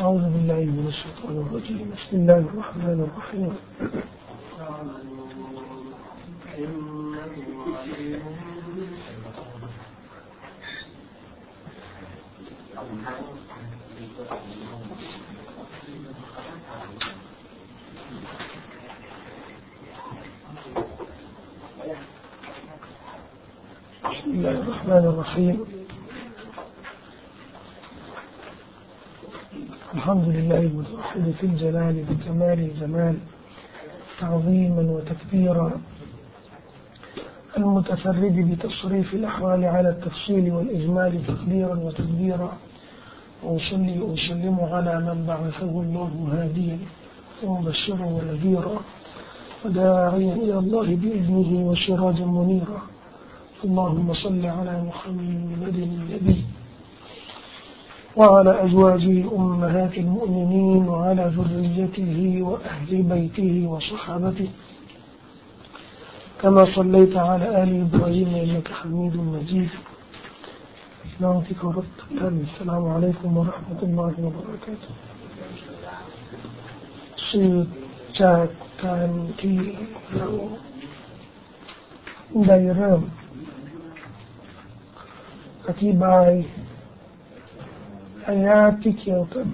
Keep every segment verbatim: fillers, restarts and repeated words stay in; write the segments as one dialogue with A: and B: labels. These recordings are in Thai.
A: أعوذ بالله من الشيطان الرجيم بسم الله الرحمن الرحيم بسم الله الرحمن الرحيم الحمد لله المتوحد في الجلال بكمال الجمال تعظيما وتكبيرا المتفرد بتصريف الأحوال على التفصيل والإجمال تقديرا وتدبيرا وأصلي وأسلم على من بعثه الله هاديا ومبشرا ونذيرا وداعيا إلى الله بإذنه وسراجا منيرا اللهم صل على محمد النبي وعلى أزواجه أمهات المؤمنين وعلى ذريته وأهل بيته وصحابته كما صليت على آل إبراهيم إنك حميد مجيد نعطيك ورد السلام عليكم ورحمة الله وبركاته สืบจากการที่เราได้เริ่มอธิบายอายะห์ที่เกี่ยวกับ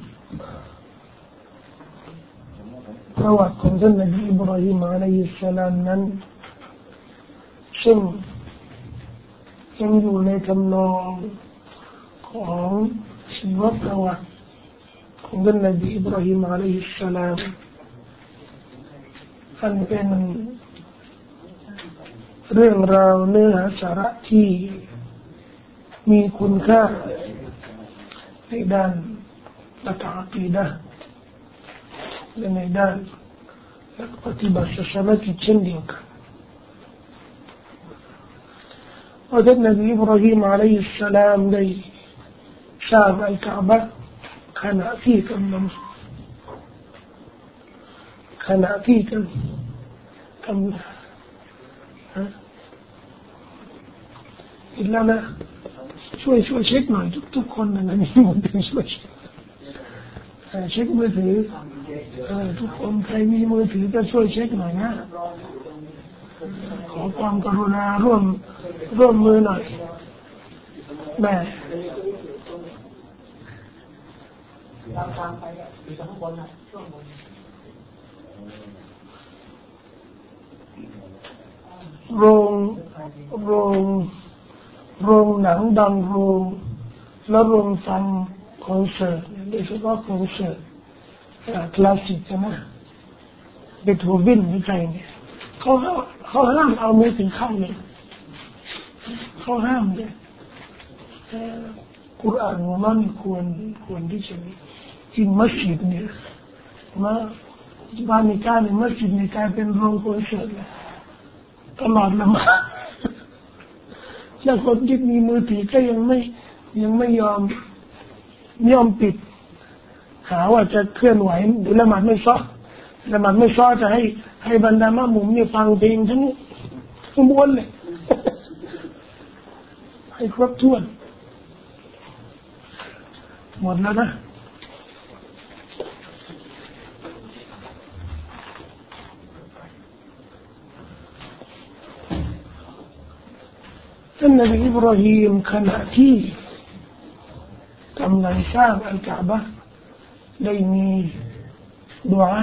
A: ประวัติของท่านนบีอิบราฮิมอะลัยฮิสสลามนั้นซึ่งยังอยู่ในทำนองของชีวประวัติของท่านนบีอิบราฮิมอะลัยฮิสสลามอันเป็นเรื่องราวเนื้อหาสาระที่มีคุณค่าในด้านหลักอะกีดะห์และในด้านหลักปฏิบัติศาสนาเช่นเดียวกันว่าท่านนบีอิบราฮิมอะลัยฮิสสลามได้สร้างอัลกะอ์บะห์ขณะที่กำลังขณะที่กำกำฮะอิลลานะช่วยช่วยเช็คหน่อยทุกทุกคนนะนี่ผมเป็นช่วยเช็คเช็คมือถือทุกคนใครมีมือถือก็ช่วยเช็คหน่อยนะขอความกรุณาร่วมร่วมมือหน่อยแม่โรงโรงโรงหนังดังโรงและโรงฟังคอนเสิร์ตโดยเฉพาะคอนเสิร์ตคลาสสิกนะเบโธเฟนหรือใครเนี่ยเขาเขาห้ามเอามือถือเข้าเลยเขาห้ามเลยกุรอานมันควรควรที่จะมีที่มัสยิดเนี่ยมาบ้านในการในมัสยิดในการเป็นโรงคอนเสิร์ตตลอดละมาแล้วคนที่มีมือถือก็ยังไม่ยังไม่ยอมยอมปิดหาว่าจะเคลื่อนไหวหรือละหมาดไม่ซ้อละหมาดไม่ซ้อจะให้ให้บรรดามะมุมเนี่ยฟังเพลงทั้งทั้งมวลเลยให้ครบถ้วนหมดแล้วนะท่านนบีอิบราฮิมขณะที่กำลังสร้างอัลกะอ์บะห์ได้มีดุอา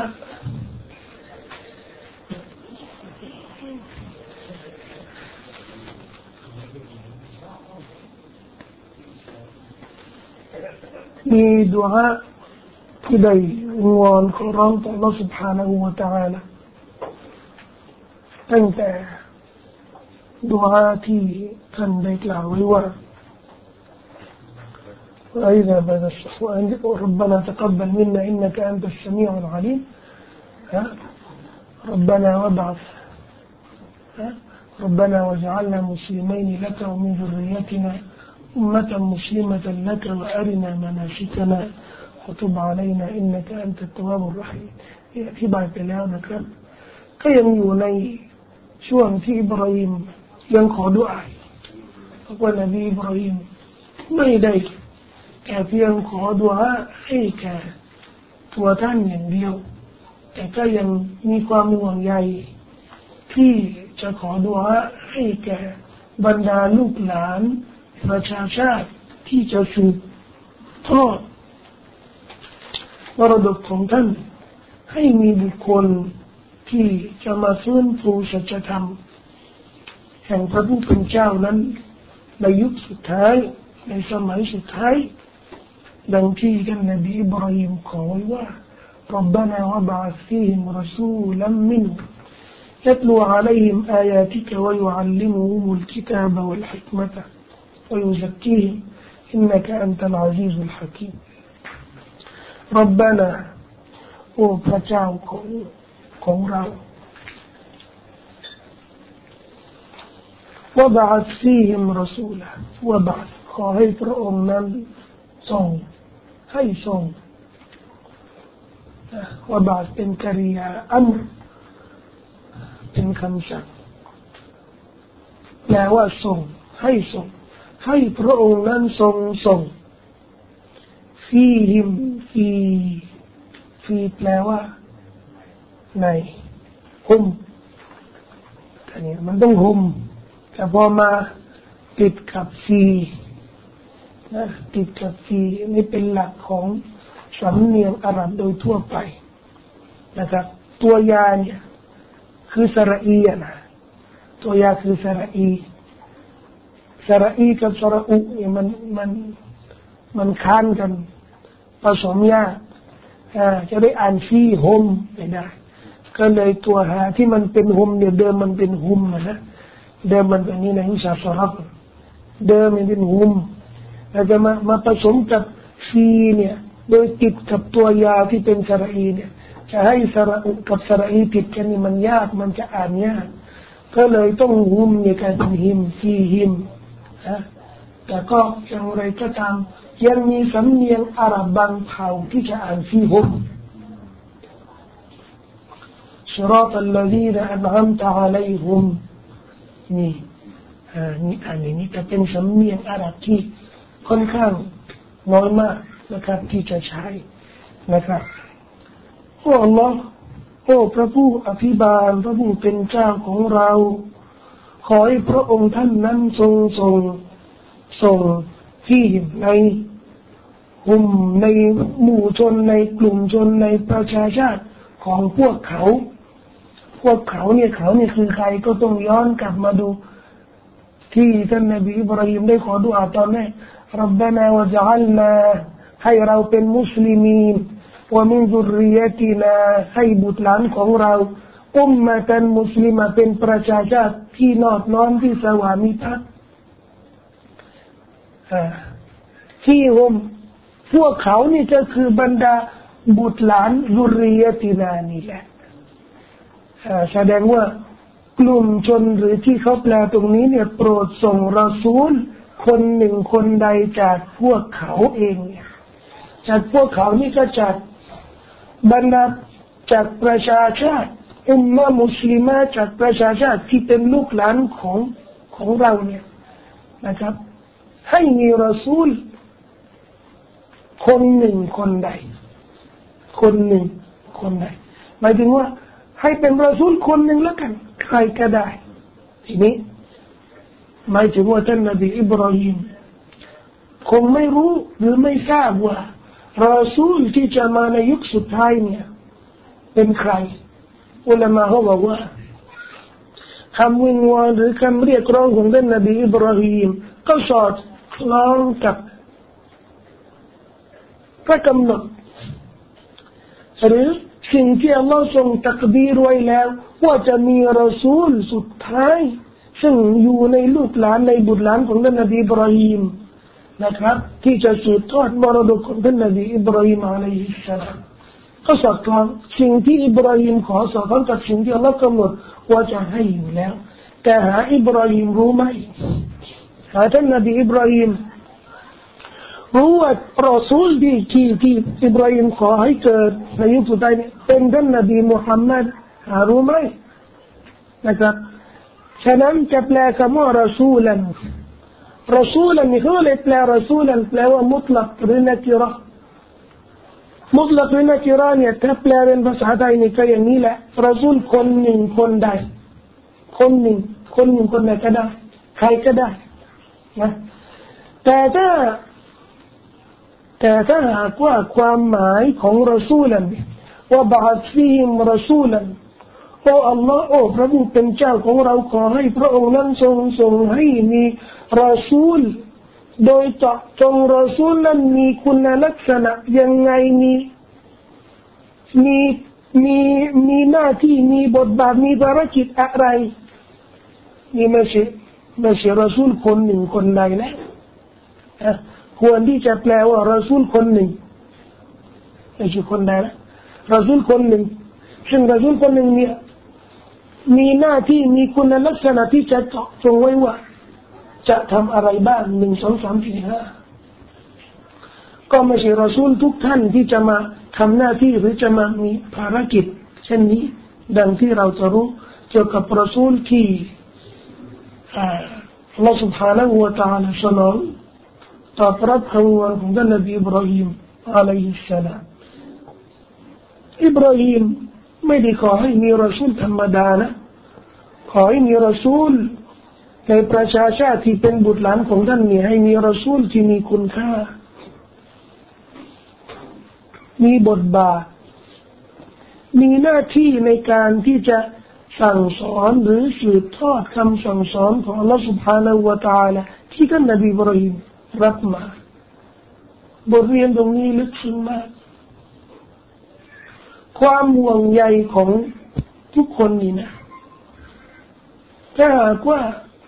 A: มีดุอาที่ได้วอนขอร้องต่อ Allah سبحانه และ تعالى ตั้งแต่ดุอาที่ท่านได้กล่าวไว้ว่าوإذا بدا الصحوة عندك ربنا تقبل منا إنك أنت السميع العليم ربنا وابعث ربنا واجعلنا مسلمين لك ومن ذريتنا أمة مسلمة لك وأرنا مناسكنا وتب علينا إنك أنت التواب الرحيم อธิบายไปแล้วนะครับก็ยังอยู่ในช่วงที่อิบราฮิมยังขอดุอาเพราะว่านบีอิบราฮิมไม่ได้แค่เพียงขอดุอาให้แก่ตัวท่านอย่างเดียวแต่ก็ยังมีความห่วงใยที่จะขอดุอาให้แก่บรรดาลูกหลานประชาชาติที่จะสืบทอดมรดกของท่านให้มีบุคคลที่จะมาฟื้นฟูสัจธรรมแห่งพระผู้เป็นเจ้านั้นในยุคสุดท้ายในสมัยสุดท้ายดังที่ท่านนบีอิบราฮิมขอไว้ว่า ربنا وابعث فيهم رسولا منهم يتلو عليهم آياتك ويعلمهم الكتاب والحكمة ويزكيهم إنك أنت العزيز الحكيم ربنا โอ้พระเจ้าของของเราوابعث فيهم رسولا وابعث ขอให้พระองค์นั้นส่งให้ส่งوابعثเป็นกริยาอัมรเป็นคำสั่งแปลว่าส่งให้ส่งให้พระองค์นั้นทรงส่งฟีฮิมฟีฟีแปลว่าในฮุมอันนี้มันต้องฮุมแต่พอมาติดกับฟีนะติดกับฟีนี่เป็นหลักของสำเนียงอาหรับโดยทั่วไปนะครับตัวยาเนี่ยคือสระอีนะตัวยาคือสระอีสระอีกับสระอุเนี่ยมันมันมันค้านกันผสมยากจะได้อ่านฟีฮุมไม่ได้ก็เลยตัวหาที่มันเป็นฮุมเนี่ยเดิมมันเป็นฮุมนะเดิมมันเป็นนี่ในวิชาสระเดิมมันเป็นฮุมแล้วจะมามาผสมกับฟีเนี่ยโดยติดกับตัวยาที่เป็นสระอีเนี่ยจะให้สระอุกับสระอีติดกันนี่มันยากมันจะอ่านยากก็เลยต้องฮุมเนี่ยกลายเป็นฮิมฟีฮิมนะแต่ก็อย่างไรก็ตามยังมีสำเนียงอาหรับบางเผ่าที่จะอ่านฟีฮุมصراط الذين أنعمت عليهم นี่อ่านี่อันนี้จะเป็นสำเนียงอาหรับที่ค่อนข้างน้อยมากนะครับที่จะใช้นะครับโอ้อัลลอฮ์โอ้พระผู้อภิบาลพระผู้เป็นเจ้าของเราขอให้พระองค์ท่านนั้นทรงทรงทรงที่ในกลุ่มในหมู่ชนในกลุ่มชนในประชาชาติของพวกเขาพวกเขาเนี่ยเขาเนี่ยคือใครก็ต้องย้อนกลับมาดูที่ท่านนบีอิบราฮิมได้ขอดุอาตอนแรกรับบานะวะญะอัลนาให้เราเป็นมุสลิมีนวะมินซุรริยะตินาให้บุตรหลานของเราอุมมะตันมุสลิมะเป็นประชาชาติที่นอบน้อมที่สวามิภักดิ์ที่ฮุมพวกเขานี่ก็คือบรรดาบุตรหลานซุรริยะตินานี่แหละแสดงว่ากลุ่มชนหรือที่เขาแปลตรงนี้เนี่ยโปรดส่งรอซูลคนหนึ่งคนใดจากพวกเขาเองเนี่ยจากพวกเขานี่ก็จากบรรดาจากประชาชาติอุมมะมุสลิมะจากประชาชาติที่เป็นลูกหลานของของเราเนี่ยนะครับให้มีรอซูลคนหนึ่งคนใดคนหนึ่งคนใดหมายถึงว่าให้เป็นรอซูลคนหนึ่งแล้วกันใครก็ได้ทีนี้หมายถึงว่าท่านนบีอิบราฮิมคงไม่รู้หรือไม่ทราบว่ารอซูลที่จะมาในยุคสุดท้ายเนี่ยเป็นใครอุลามะเขาบอกว่าคำวิงวอนหรือคำเรียกร้องของท่านนบีอิบราฮิมก็สอดคล้องกับพระกำหนดหรือสิ่งที่อัลลอฮ์ทรงตักดีรไว้แล้วว่าจะมีรอซูลสุดท้ายซึ่งอยู่ในลูกหลานในบุตรหลานของท่านนบีอิบราฮิมนะครับที่จะสืบทอดมรดกของท่านนบีอิบราฮิมอะลัยฮิสสลามก็สอดคล้องสิ่งที่อิบราฮิมขอสอดคล้องกับสิ่งที่อัลลอฮ์กำหนดว่าจะให้อยู่แล้วแต่หาอิบราฮิมรู้ไหมหาท่านนบีอิบราฮิมรู้ว่ารอซูลที่ที่ที่อิบราฮิมขอให้เกิดในยุคสุดท้ายนี้เป็นท่านนบีมุฮัมมัดหารู้ไหมนะครับฉะนั้นจะแปลคำว่ารอซูลันรอซูลันนี่เขาเลยแปลรอซูลันแปลว่ามุตลักหรือนักกิรอมุตลักหรือนักิราเนี่ยถ้าแปลเป็นภาษาไทยนี่ก็อย่างนี้แหละรอซูลคนหนึ่งคนใดคนหนึ่งคนหนึ่งคนใดก็ได้ใครก็ได้นะแต่ถ้าแต่ถ้าหากว่าความหมายของรอซูลนั้นว่าบาซีฮิมรอซูลันโอ้อัลลอฮ์โอ้พระผู้เป็นเจ้าของเราขอให้พระองค์นั้นทรงทรงให้มีรอซูลโดยเจาะจงรอซูลนั้นมีคุณลักษณะยังไงมีมีมีมีหน้าที่มีบทบาทมีภารกิจอะไรนี่ไม่ใช่ไม่ใช่รอซูลคนหนึ่งคนใดแล้วควรที่จะแปลว่ารอซูลคนหนึ่งไม่ใช่คนใดแล้วรอซูลคนหนึ่งซึ่งรอซูลคนหนึ่งเนี่ยมีหน้าที่มีคุณลักษณะที่จะเจาะจงไว้ว่าจะทำอะไรบ้างหนึ่งสองสามสี่ห้าก็ไม่ใช่รอซูลทุกท่านที่จะมาทำหน้าที่หรือจะมามีภารกิจเช่นนี้ดังที่เราจะรู้เกี่ยวกับรอซูลที่อัลลอฮฺ سبحانه และ تعالى สนองตอบรับคำวันของท่านนบีอิบราฮิมอะลัยฮิสสลามอิบราฮิมไม่ได้ขอให้มีรอซูลธรรมดานะขอให้มีรอซูลในประชาชาติที่เป็นบุตรหลานของท่านเนี่ยให้มีรอซูลที่มีคุณค่ามีบทบาทมีหน้าที่ในการที่จะสั่งสอนหรือสืบทอดคำสั่งสอนของอัลลอฮฺ سبحانه และ تعالى ที่ท่านนบีอิบราฮิมรับมาบทเรียนตรงนี้ลึกซึ้งมากความห่วงใยของทุกคนนี่นะถ้าหากว่า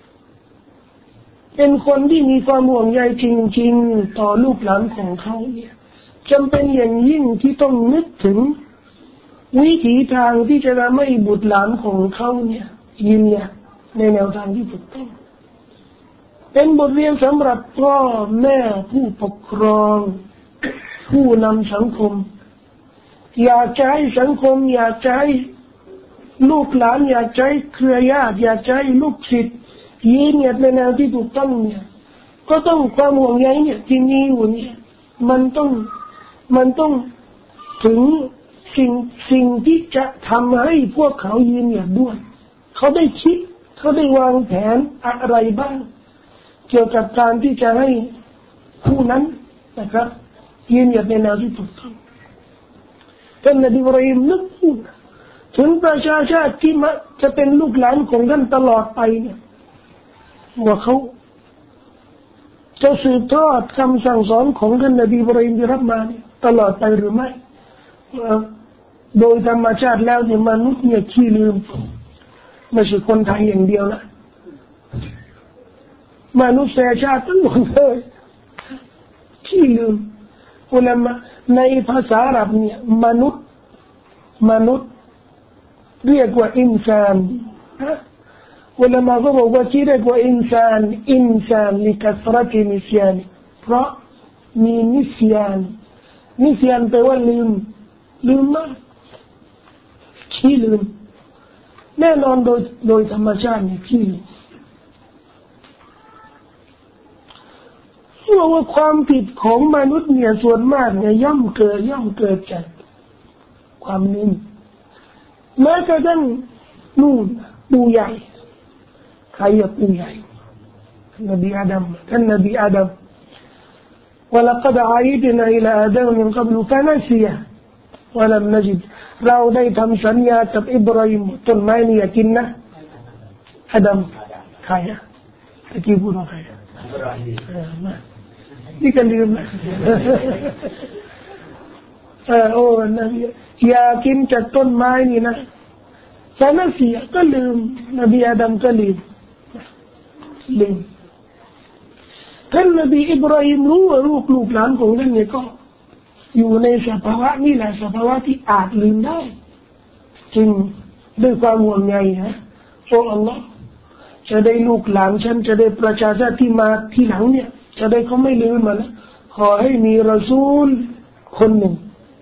A: เป็นคนที่มีความห่วงใยจริงๆต่อลูกหลานของเขาเนี่ยจำเป็นอย่างยิ่งที่ต้องนึกถึงวิถีทางที่จะทำให้บุตรหลานของเขาเนี่ยยืนหยัดในแนวทางที่ถูกต้องเป็นบทเรียนสำหรับพ่อแม่ผู้ปกครองผู้นำสังคมอยากจะให้สังคมอยากจะให้ลูกหลานอยากจะให้เครือญาติอยากจะให้ลูกศิษย์ยืนหยัดในแนวที่ถูกต้องเนี่ยก็ต้องความห่วงใยเนี่ยที่มีอยู่เนี่ยมันต้องมันต้องถึงสิ่งสิ่งที่จะทำให้พวกเขายืนหยัดด้วยเขาได้คิดเขาได้วางแผนอะไรบ้างเกี่ยวกับการที่จะให้ผู้นั้นนะครับยืนหยัดในแนวที่ถูกต้องท่านนบีอิบราฮิมนึกพูดถึงประชาชาติที่มาจะเป็นลูกหลานของท่านตลอดไปเนี่ยว่าเขาจะสืบทอดคำสั่งสอนของท่านนบีอิบราฮิมที่รับมาเนี่ยตลอดไปหรือไม่โดยธรรมชาติแล้วเนี่ยมนุษย์เนี่ยขี้ลืมไม่ใช่คนไทยอย่างเดียวนะมนุษยชาติทั้งหมดเลยขี้ลืมอุลามะในภาษาอาหรับเนี่ยมนุษย์มนุษย์เรียกว่าอินซานอุลามะก็บอกว่าที่เรียกว่าอินซานอินซานลิกัสรตินิสยานเพราะมีนิสยานนิสยานแปลว่าลืมลืมมากขี้ลืมแน่นอนโดยโดยธรรมชาติเนี่ยขี้ลืมเพราะว่าความผิดของมนุษย์เนี่ยส่วนมากเนี่ยย่อมเกิดย่อมเกิดจากความลืมแม้กระทั่งนู่นปู่ใหญ่ใครอะปู่ใหญ่นบีอาดัมท่านนบีอาดัม ولقد عهدنا إلى آدم من قبل فنسي ولم نجد เราได้ทำสัญญากับอิบราฮิมต้นไม้นี่อย่ากินนะอาดัมใครอะตะกี้พูดว่าใครอิบราฮิมนี่ก็ลืมนะเออโอ้นบีอย่ากินจากต้นไม้นี่นะฟานาซีก็ลืมนบีอาดัมก็ลืมลืมท่านนบีอิบราฮิมรู้ว่าลูกลูกหลานของท่านเนี่ยก็อยู่ในสภาวะนี่แหละสภาวะที่อาจลืมได้จึงด้วยความห่วงใยนะโอ้อัลลอฮ์จะได้ลูกหลานฉันจะได้ประชาชาติที่มาที่หลังเนี่ยจะได้เขาไม่ลืมมันนะขอให้มีรอซูลคนหนึ่ง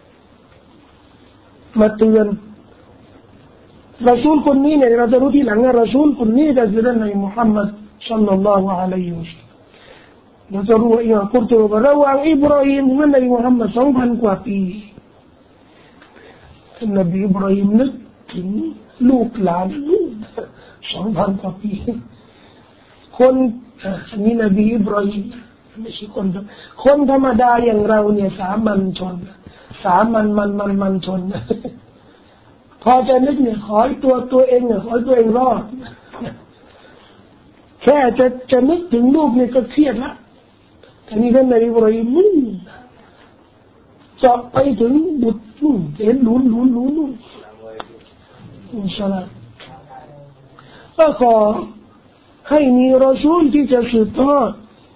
A: มาเตือนรอซูลคนนี้เนี่ยเราจะรู้ที่หลังว่ารอซูลคนนี้ก็คือท่านนบีมุฮัมมัดศ็อลลัลลอฮุอะลัยฮิวะซัลลัมเราจะรู้ว่าอิหม่ามกุรตุบีระหว่างอิบราฮิมกับนบีมุฮัมมัด สองพัน กว่าปีท่านนบีอิบราฮิมนึกถึงลูกหลานลูกสองพันกว่าปีคนอันนี้นบีอิบราฮิมไม่ใช่คนคนธรรมดาอย่างเราเนี่ยสามัญชนสามัญมันมันมันชนพอจะนึกเนี่ยขอให้ตัวตัวเองเนี่ยขอให้ตัวเองรอดแค่จะจะนึกถึงลูกเนี่ยก็เครียดละแต่นี่ท่านนบีอิบราฮิมมุ่งเจาะไปถึงบุตรนู่นเห็นลุ้นลุ้นลุ้นนู่นอินชาอัลลอฮ์ก็ขอให้มีรอซูลที่จะสืบทอด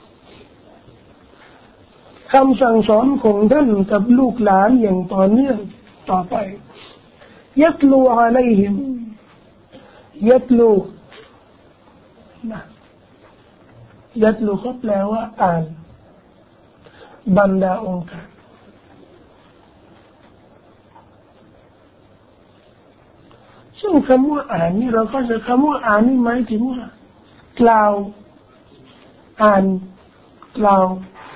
A: คำสั่งสอนของท่านกับลูกหลานอย่างต่อเนื่องต่อไปยัตลูอะลัยฮิมยัตลูนะยัตลูก็แปลว่าอ่านบรรดาองค์การซึ่งคำว่าอ่านนี่เราก็จะคำว่าอ่านนี่หมายถึงว่ากล่าวอ่านกล่าว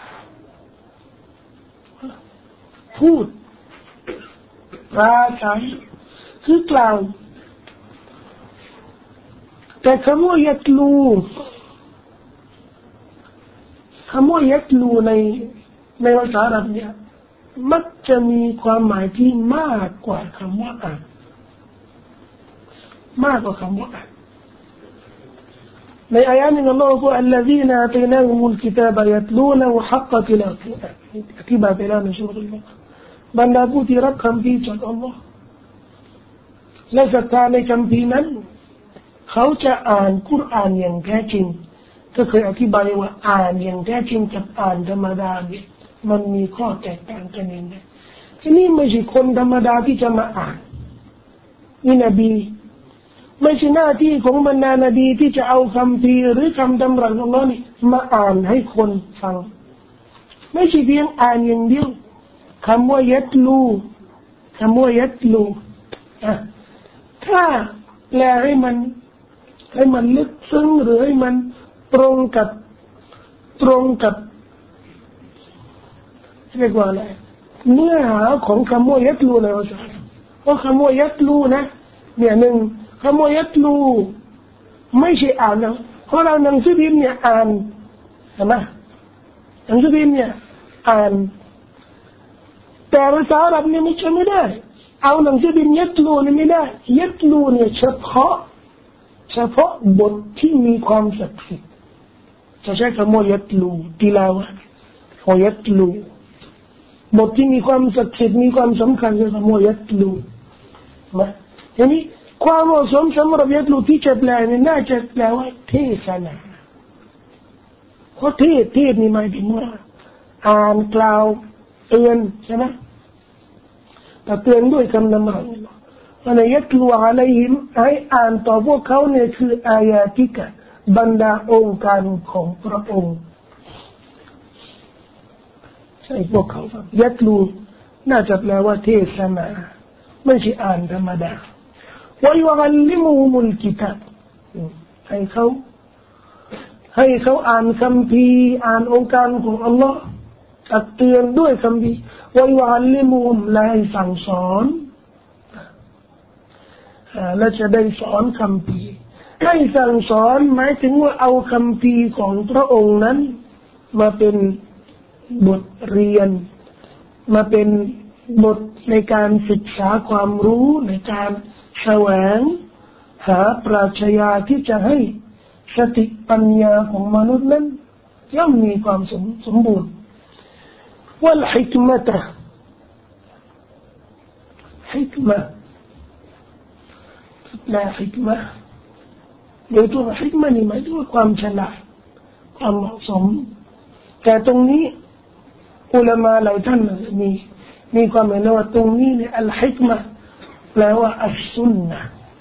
A: พูดปราศัยคือกล่าวแต่คำว่ายัตลูคำว่ายัตลูในในภาษาอาหรับเนี่ยมักจะมีความหมายที่มากกว่าคำว่าอ่านมากกว่าคำว่าอ่านในอายะหนึ่งอัลลอฮฺบอกว่า الذين آتيناهم الكتاب يتلونه حق تلاوته อธิบายไปแล้วในสุรอัลบะเกาะฮ์บรรดาผู้ที่รับคำพีจากอัลลอฮฺและศรัทธาในคำพีนั้นเขาจะอ่านกุรอานอย่างแท้จริงก็เคยอธิบายว่าอ่านอย่างแท้จริงกับอ่านธรรมดาเนี่ยมันมีข้อแตกต่างกันเองนะที่นี่ไม่ใช่คนธรรมดาที่จะมาอ่านนี่นบีไม่ใช่หน้าที่ของบรรดานบีที่จะเอาคำพีหรือคำดำรัสของอัลลอฮ์นี่มาอ่านให้คนฟังไม่ใช่เพียงอ่านอย่างเดียวคำว่ายัตลูคำว่ายัตลูอ่ะถ้าแปลให้มันให้มันลึกซึ้งหรือให้มันตรงกับตรงกับเรียกว่าอะไรเนื้อหาของคำว่ายัตลูในภาษาเพราะคำว่ายัตลูนะเนี่ยหนึ่งคำว่ายัตลูไม่ใช่อ่านนะเพราะเราหนังสือพิมพ์เนี่ยอ่านใช่ไหมหนังสือพิมพ์เนี่ยอ่านแต่ภาษาอาหรับเนี่ยไม่ใช่ไม่ได้เอาหนังสือพิมพ์ยัตลูเนี่ยไม่ได้ยัตลูเนี่ยเฉพาะเฉพาะบทที่มีความศักดิ์สิทธิ์จะใช้คำว่ายัตลูติลาวะพอยัตลูบทที่มีความศักดิ์สิทธิ์มีความสำคัญคือคำว่ายัตลูมาทีนี้ความเหมาะสมสำหรับยัตลูที่จะแปลเนี่ยน่าจะแปลว่าเทศนาเพราะเทศเทศนี่หมายถึงว่าอ่านกล่าวเตือนใช่ไหมแต่เตือนด้วยคำนำรัสวันยัตลูอะลัยฮิมให้อ่านต่อพวกเขาเนี่ยคืออายาติกะบรรดาองค์การของพระองค์ใช่พวกเขาฟังยัตลูน่าจะแปลว่าเทศนาไม่ใช่อ่านธรรมดาويعلمهم الكتاب ให้เขาให้เขาอ่านคัมภีร์อ่านองค์การของอัลลอฮ์ตักเตือนด้วยคัมภีร์ويعلمهم และให้สั่งสอนและจะได้สอนคัมภีร์ให้สั่งสอนหมายถึงว่าเอาคัมภีร์ของพระองค์นั้นมาเป็นบทเรียนมาเป็นบทในการศึกษาความรู้ในการแสวงหาปราชญาที่จะให้สติปัญญาของมนุษย์นั้นย่อมมีความสมสมบูรณ์วัลฮิกมะตะฮิกมะและฮิกมะโดยตัวฮิกมะนี่หมายถึงความฉลาดความเหมาะสมแต่ตรงนี้อุลามะหลายท่านมีมีความเห็นว่าตรงนี้เนี่ยอัลฮิกมะแปลว่าอัสซุนนะ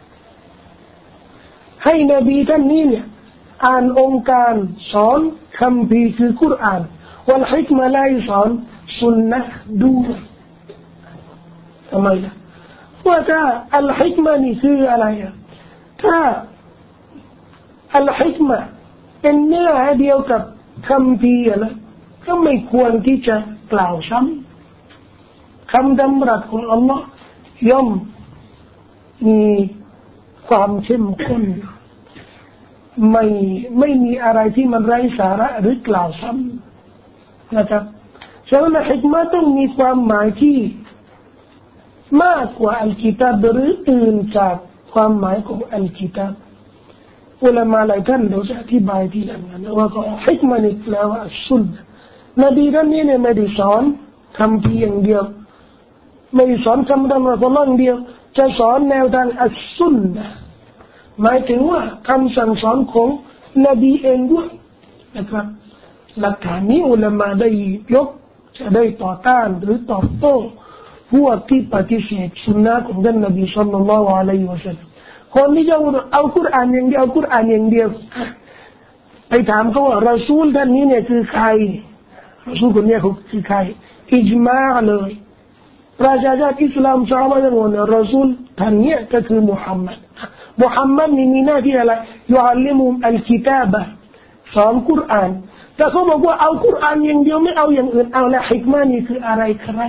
A: ให้นบีท่านนี้เนี่ยอ่านองค์การสอนคัมภีร์คือกุรอานวัลฮิกมะไล่สอนสุนนะด้วยทำไมล่ะว่าถ้าอัลฮิกมะนี่คืออะไรอ่ะถ้าอัลฮิกมะเป็นเนื้อหาเดียวกับคัมภีร์นะก็ไม่ควรที่จะกล่าวซ้ำคำดำรัสของอัลลอฮ์ย่อมมีความเข้มข้นไม่ไม่มีอะไรที่มันไร้สาระหรือกล่าวซ้ำนะครับฉะนั้นฮิกมะห์ต้องมีความหมายที่มากกว่าอัลกิตาบหรืออื่นจากความหมายของอัลกิตาบอุลามะหลายท่านเราจะอธิบายทีหลังนะว่าก็ฮิกมะห์นี่แปลว่าอัสซุนนะห์นบีท่านนี้เนี่ยไม่ได้สอนคำเพียงเดียวไม่ได้สอนคำดำรัสล่องเดียวจะสอนแนวทางอัสซุนนะห์หมายถึงว่าคำสั่งสอนของนบีเองด้วยนะครับหลักฐานนี้อุลามะได้ยกจะได้ต่อต้านหรือตอบโต้พวกที่ปฏิเสธสุนนะของท่านนบีศ็อลลัลลอฮุอะลัยฮิวะซัลลัมคนที่จะเอากุรอานอย่างเดียวเอากุรอานอย่างเดียวไปถามเขาว่ารอซูลท่านนี้เนี่ยคือใครรอซูลคนนี้เขาคือใครอิจมาอ์เลยประชาชาติอิสลามชาวบ้านทั้งหมดเนี่ยรอซูลท่านนี้ก็คือมุฮัมมัดมุฮัมมัดนี่มีหน้าที่อะไรยุอัลลิมุอัลกิตาบะสอนกุรอานแต่เขาบอกว่าเอากุรอานอย่างเดียวไม่เอาอย่างอื่นเอาละฮิกมะห์นี่คืออะไรครับ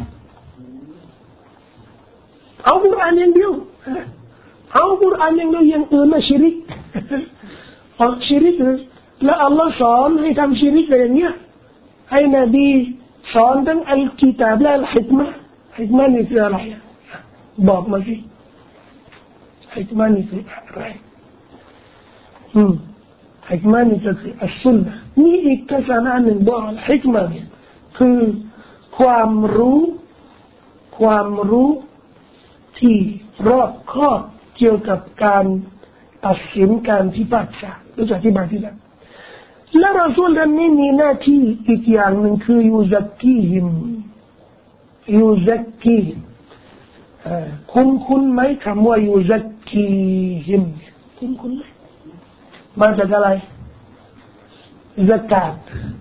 A: เอากุรอานอย่างเดียวเอากุรอานอย่างเดียวอย่างอื่นน่ะชิริกเอาชิริกแล้วอัลลอฮ์สอนให้ทำชิริกอย่างเงี้ยให้นบีสอนทั้งอัลกิตาบและอัลฮิกมะห์ฮิกมะห์นี่คืออะไรบอกมาสิฮิกมะห์นี่คืออะไรอืมฮิกมะห์นี่คืออัสซุนนะห์นี่อีกภาษาหนึ่งบอกฮิกมะห์เนี่ยคือความรู้ความรู้ที่รอบคอบเกี่ยวกับการตัดสินการพิพากษารู้จักที่มาที่แล้วและรอซูลท่านนี้มีหน้าที่อีกอย่างหนึ่งคือยูซักกีฮิมยูซักกีคุณคุณไหมคำว่ายูซักกีฮิมคุณคุณไหมมาจากอะไรซักาต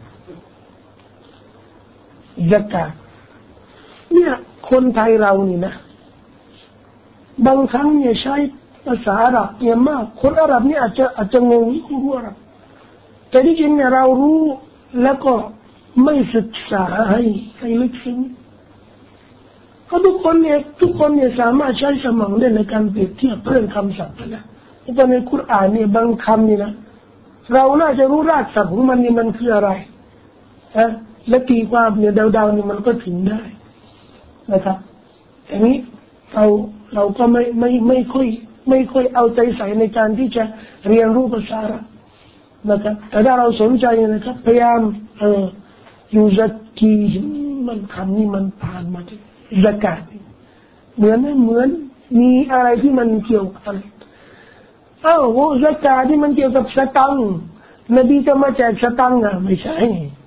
A: ซักาตเนี่ยคนไทยเรานี่นะบางครั้งเนี่ยใช้ภาษาอาหรับเนี่ยมากคนอาหรับเนี่ยอาจจะอาจจะงงไม่รู้อาหรับแต่ที่จริงเนี่ยเรารู้แล้วก็ไม่ศึกษาให้ให้ลึกซึ้งเพราะทุกคนเนี่ยทุกคนเนี่ยสามารถใช้สมองได้ในการเปรียบเทียบเรื่องคำศัพท์นะเพราะในคุรอานเนี่ยบางคำนี่นะเราน่าจะรู้รากศัพท์ของมันนี่มันคืออะไรฮะและตีความเนี่ยเดาๆนี่มันก็ถึงได้นะครับอันนี้เราเราก็ไม่ไม่ไม่ค่อยไม่ค่อยเอาใจใส่ในการที่จะเรียนรู้ภาษานะครับแต่ถ้าเราสนใจนะครับพยายามเออยูซักกีมันคำนี้มันผ่านมาที่ซะกาตเหมือนไม่เหมือนมีอะไรที่มันเกี่ยวกันอ้าวโอ้ซะกาตที่มันเกี่ยวกับสตังค์นบีจะมาแจกสตังค์อ่ะไม่ใช่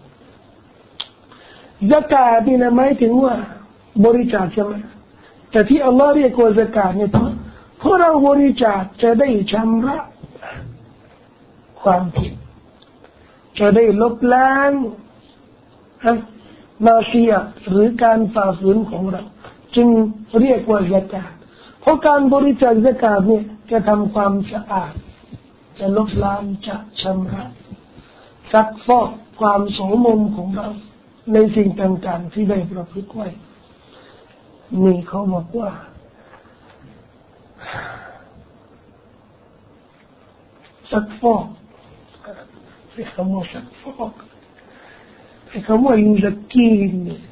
A: ซะกาตนี่นะหมายถึงว่าบริจาคใช่ไหมแต่ที่อัลลอฮ์เรียกว่าซะกาตเนี่ยเพราะเราบริจาคจะได้ชำระความผิดจะได้ลบล้างมาเสียหรือการฝ่าฝืนของเราจึงเรียกว่าซะกาตเพราะการบริจาคซะกาตเนี่ยจะทำความสะอาดจะลบล้างจะชำระซักฟอกความโสมมของเราในสิ่งต่างๆที่ได้ประพฤติไว้นี่เขาบอกว่าซักฟอกใช้คำว่าซักฟอกใช้คำว่ายูซักกีน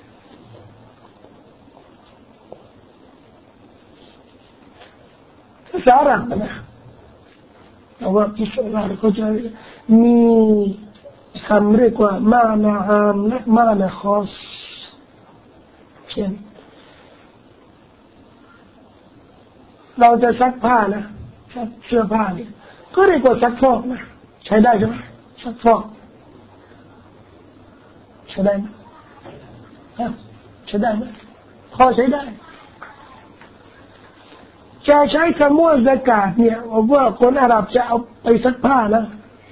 A: ภาษาอาหรับนะแต่ว่าภาษาอาหรับเขาจะมีคำเรียกว่ามานาอามและมานาคอสเช่นเราจะซักผ้านะซักเสื้อผ้าเนี่ยก็เรียกว่าซักฟอกนะใช้ได้ใช่ไหมซักฟอกใช้ได้ไหมใช้ได้ไหมพอใช้ได้จะใช้คำว่าซะกาตเนี่ยว่าคนอาหรับจะเอาไปซักผ้านะ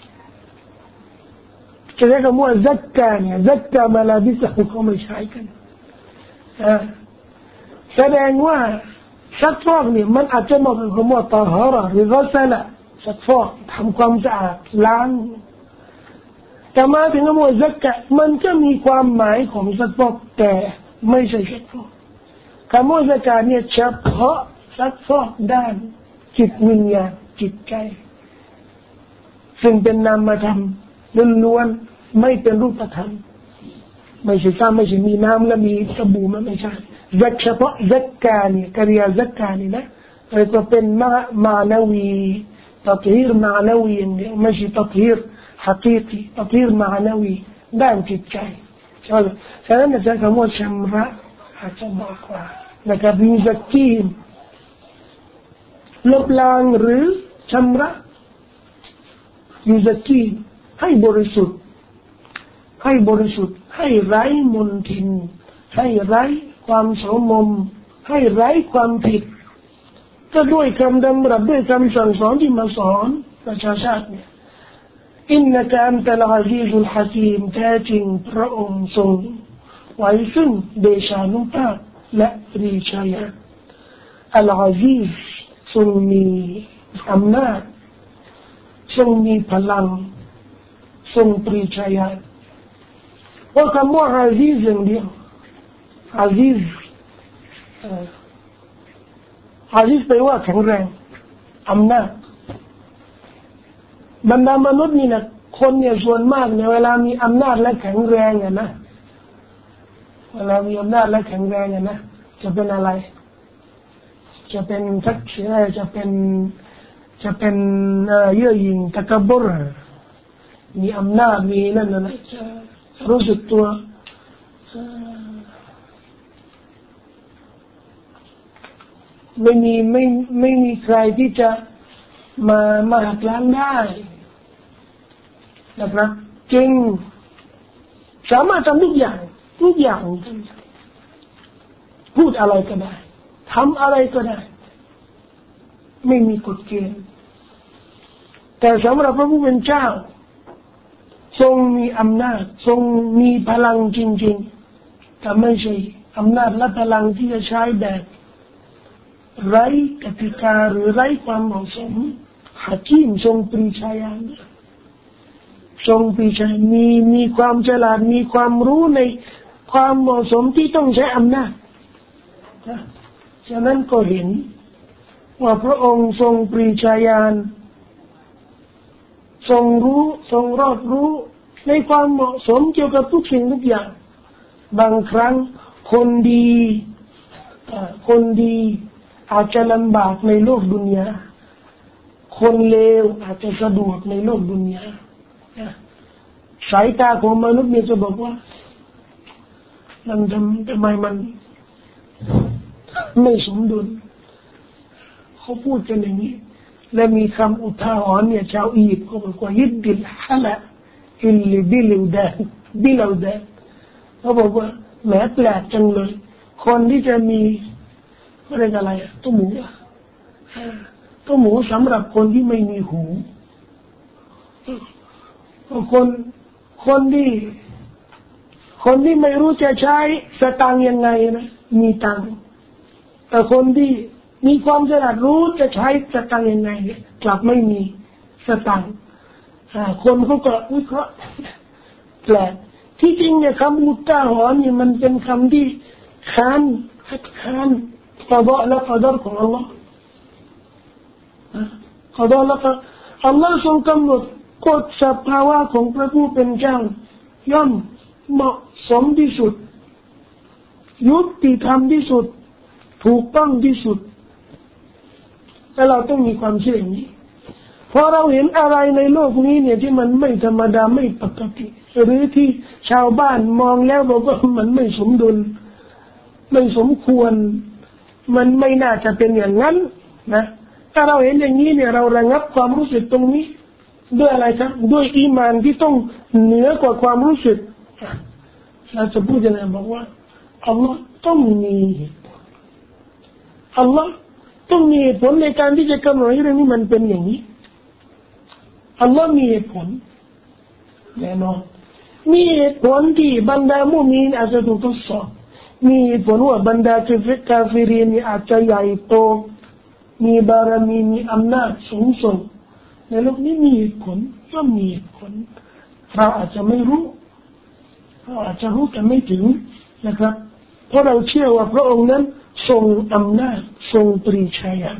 A: จะใช้คำว่าซักกาเนี่ยซักกามาลาบิสเขาไม่ใช้กันแสดงว่าซักฟอกเนี่ยมันอาจจะมาเป็นคำว่าตาฮาระหรือก็ซะละซักฟอกทำความสะอาดล้างแต่มาถึงคำว่าซักกะมันก็มีความหมายของซักฟอกแต่ไม่ใช่ซักฟอกคำว่าซะกาตเนี่ยเฉพาะซักฟอกด้านจิตวิญญาณจิตใจซึ่งเป็นนามธรรมล้วนๆไม่เป็นรูปธรรมไม่ใช่ซ้ำไม่ใช่มีน้ำและมีสบู่มันไม่ใช่ซักเฉพาะซักกาเนี่ยกริยาซักกานี่นะเรียกว่าเป็นมามานาวีตัทฮีรมานาวีเนี่ยไม่ใช่ตัทฮีรحقيقي تطهير معنوي ด้านจิตใจใช่ไหมฉะนั้นจะใช้คำว่าชำระอาจจะมากกว่านะครับยูซักกีมลบล้างหรือชำระยูซักกีมให้บริสุทธิ์ให้บริสุทธิ์ให้ไร้มลทินให้ไร้ความโสมมให้ไร้ความผิดก็ด้วยคำดำรัสด้วยคำสั่งสอนที่มาสอนประชาชาติเนี่ยอินนักอันตะลาซีซุลฮะกีมแท้จริงพระองค์ทรงไว้ซึ่งเดชานุภาพและปรีชาญาณอัลอาซีซทรงมีอำนาจทรงมีพลังทรงปรีชาญาณว่าคำว่าอาซีซอย่างเดียวอาซีซอาซีซแปลว่าแข็งแรงอำนาจบรรดามนุษย์นี่นะคนเนี่ยส่วนมากเนี่ยเวลามีอำนาจและแข็งแรงอ่ะนะเวลามีอำนาจและแข็งแรงอ่ะนะจะเป็นอะไรจะเป็นทักษิณจะเป็นจะเป็นเยื่อหยิ่งตะกบรมีอำนาจมีนั่นน่ะนะจะรู้สึกตัวไม่มีไม่ไม่มีใครที่จะมามาหักล้างได้นะครับจริงสามารถทำทุกอย่างทุกอย่างพูดอะไรก็ได้ทำอะไรก็ได้ไม่มีกฎเกณฑ์แต่สำหรับพระผู้เป็นเจ้าทรงมีอำนาจทรงมีพลังจริงๆแต่ไม่ใช่อำนาจและพลังที่จะใช้แบบไร้กติกาหรือไร้ความเหมาะสมฮะกีมทรงปรีชาญาณทรงปรีชามีมีความฉลาดมีความรู้ในความเหมาะสมที่ต้องใช้อำนาจฉะนั้นก็เห็นว่าพระองค์ทรงปรีชาญาณทรงรู้ทรงรอบรู้ในความเหมาะสมเกี่ยวกับทุกสิ่งทุกอย่างบางครั้งคนดีคนดีอาจจะลำบากในโลกดุนยาคนเลวอาจจะสะดวกในโลกดุนยาสายตาของมนุษย์เนี่ยจะบอกว่ามันทำทำไมมันไม่สมดุลเขาพูดกันอย่างนี้และมีคำอุทาหรณ์เนี่ยชาวอียิปต์เขาบอกว่ายิดดิลฮะละอิลลิบิลดาบิลดาเขาบอกว่าแหมแปลกจังเลยคนที่จะมีอะไรอะไรตัวหมูตัวหมูสำหรับคนที่ไม่มีหูคนคนที่คนที่ไม่รู้จะใช้สตางค์ยังไงนะมีตังค์แต่คนที่มีความฉลาดรู้จะใช้สตางค์ยังไงเนี่ยกลับไม่มีสตางค์คนเขาก็วิเคราะห์แปลกที่จริงเนี่ยคำอุทาหรณ์เนี่ยมันเป็นคำที่ค้านคัดค้านกอฎอและกอดรของอัลลอฮ์กอฎอและก็อัลลอฮ์ทรงกำหนดกฎสภาวะของพระผู้เป็นเจ้าย่อมเหมาะสมที่สุดยุติธรรมที่สุดถูกต้องที่สุดแต่เราต้องมีความเชื่ออย่างนี้พอเราเห็นอะไรในโลกนี้เนี่ยที่มันไม่ธรรมดาไม่ปกติหรือที่ชาวบ้านมองแล้วบอกว่ามันไม่สมดุลไม่สมควรมันไม่น่าจะเป็นอย่างนั้นนะถ้าเราเห็นอย่างนี้เนี่ยเราระงับความรู้สึกตรงนี้ด้วยอะไรครับด้วยอีมานที่ต้องเหนือกว่าความรู้สึกเราจะพูดยังไงบอกว่าอัลลอฮ์ต้องมีอัลลอฮ์ต้องมีผลในการที่จะกำหนดให้เรื่องนี้มันเป็นอย่างนี้อัลลอฮ์มีผลแน่นอนมีผลที่บรรดามุมีนอาจจะถูกทดสอบมีผลว่าบรรดาคาฟิรินอาจจะใหญ่โตมีบารมีมีอำนาจสูงส่งในโลกนี้มีผลก็มีผลเราอาจจะไม่รู้เราอาจจะรู้แต่ไม่ถึงนะครับเพราะเราเชื่อว่าพระองค์นั้นทรงอำนาจทรงปรีชาญาณ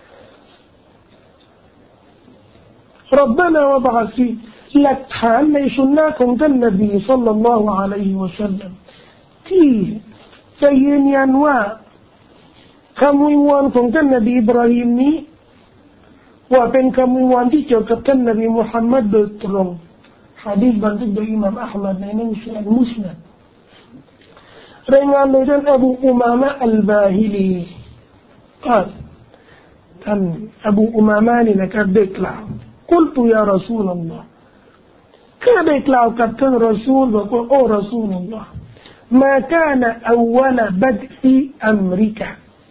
A: รับบานะวะบะอซีหลักฐานในสุนนะของท่านนบีศ็อลลัลลอฮุอะลัยฮิวะซัลลัมที่จะยืนยันว่าคำวิงวอนของท่านนบีอิบราฮิมนี้ว่าเป็นคำวิงวอนที่เกี่ยวกับท่านนบีมุฮัมมัดโดยตรงหะดีษบันทึกโดยอิหม่ามอะห์มัดในหนังสืออัลมุสนัดรายงานโดยท่านอบูอุมามะอัลบาฮิลีกล่าวท่านอบูอุมามะนี่นะครับได้กล่าวقلت يا رسول الله ข้าได้กล่าวกับท่านรอซูลบอกว่าโอ้รอซูลอัลลอฮ์มาคานะอาวลบัดอิอัมริกะ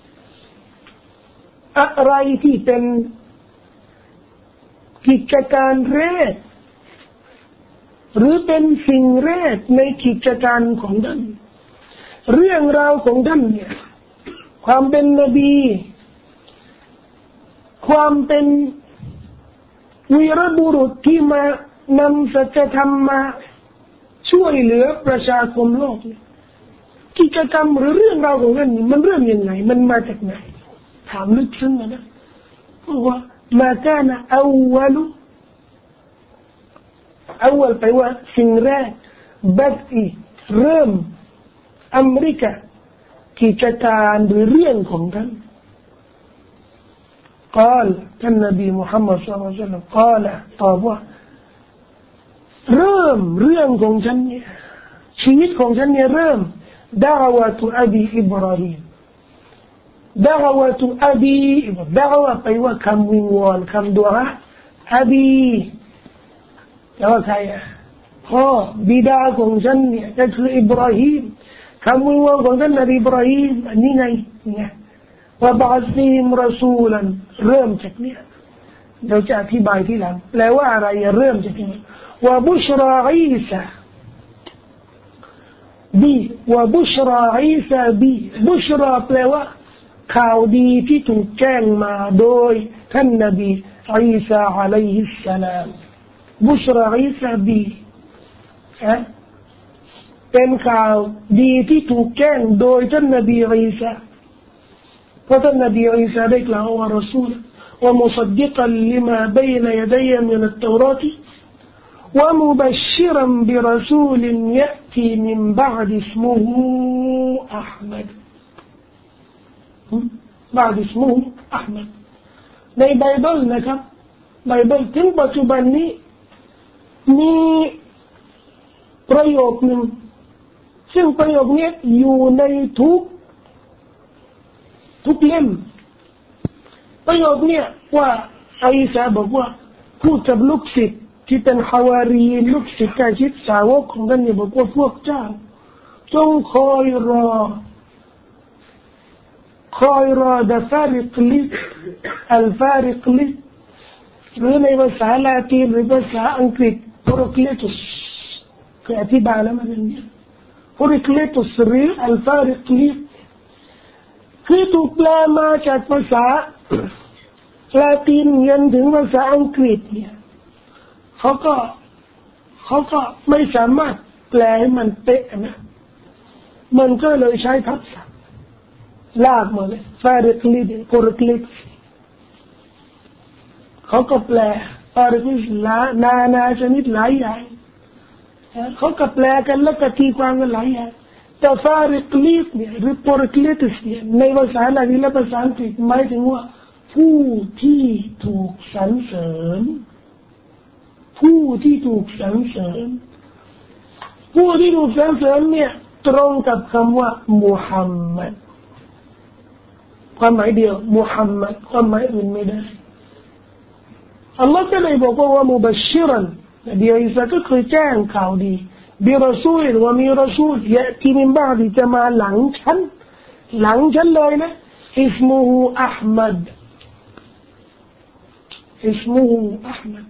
A: อะไรที่เป็นกิจการแรกหรือเป็นสิ่งแรกในกิจการของท่านเรื่องราวของท่านเนี่ยความเป็นนบีความเป็นวีรบุรุษที่มานำสัจธรรมมาช่วยเหลือประชาคมโลกกิจกรรมหรือเรื่องราวของท่านนี่มันเริ่มยังไงมันมาจากไหนถามลึกซึ้งนะเพราะว่ามาคานะอาวลุอาวลแปลว่าสิ่งแรกบัดอีเริ่มอเมริกากิจการหรือเรื่องของท่านกล่าวท่านนบีมุฮัมมัดศ็อลลัลลอฮุอะลัยฮิวะซัลลัมกล่าวตอบว่าเริ่มเรื่องของฉันเนี่ยชีวิตของฉันเนี่ยเริ่มดะอวะตุอบีอิบราฮิมดะอวะตุอบีดะอวะไปว่าคำวิงวอนคำดุอาอบีแล้วใครอ่ะพ่อบิดาของฉันเนี่ยก็คืออิบราฮิมคำวิงวอนของท่านนบีอิบราฮิมอันนี้ไงเนี่ยว่าบาซีมรอซูลันเริ่มจากเนี่ยเราจะอธิบายทีหลังแปลว่าอะไรเริ่มจากนี้ว่าบุชราอีสาบีว่าบุชราอีสาบีบุชราแปลว่าข่าวดีที่ถูกแจ้งมาโดยท่านนบีอีสาอะลัยฮิสสลามบุชราอีสาบีเป็นข่าวดีที่ถูกแจ้งโดยท่านนบีอีสาเพราะท่านนบีอีสาได้กล่าวว่ารอซูลومصدقا لما بين يدي من التوراة ومبشرا برسول يأتي من بعد اسمه أحمد بعد اسمه أحمد ในไบเบิลนะครับไบเบิลถึงปัจจุบันนี้มีประโยคหนึ่งซึ่งประโยคนี้อยู่ในทุกทุกเล่มประโยคเนี่ยว่าอิสาบอกว่าพูดกับลูกศิษย์ที่เป็นฮาวารีลูกศิษย์ใกล้ชิดสาวกของท่านเนี่ยบอกว่าพวกเจ้าจงคอยรอคอยรอดะฟาริกลิอัลฟาริกลิหรือในภาษาลาตินหรือภาษาอังกฤษโปรคลิตุสเคยอธิบายแล้วมันเนี่ยโปรคลิตุสหรืออัลฟาริกลิคือถูกแปลมาจากภาษาลาตินยันถึงภาษาอังกฤษเนี่ยเขาก็เขาก็ไม่สามารถแปลให้มันเป๊ะนะมันก็เลยใช้ทับศัพท์ลากมาเลยฟาริกลิดโปรคลิตเขาก็แปลฟาริกลิดลานานาชนิดหลายอย่างเขาก็แปลกันแล้วก็ตีความกันหลายอย่างแต่ฟาริกลิดเนี่ยหรือโปรคลิตเนี่ยในภาษาลาตินและภาษาอังกฤษหมายถึงว่าผู้ที่ถูกสรรเสริญผู้ที่ถูกสรรเสริญผู้ที่ถูกสรรเสริญเนี่ยตรงกับคำว่ามุฮัมมัดความหมายเดียวมุฮัมมัดความหมายอื่นไม่ได้อัลลอฮฺก็เลยบอกว่าว่ามุบัชชิรันนบีอีสาก็เคยแจ้งข่าวดีบิรอซูลว่ามีรอซูลยะที่มินบาดีจะมาหลังฉันหลังฉันเลยนะอิสมุฮูอัลมัดاسمه أحمد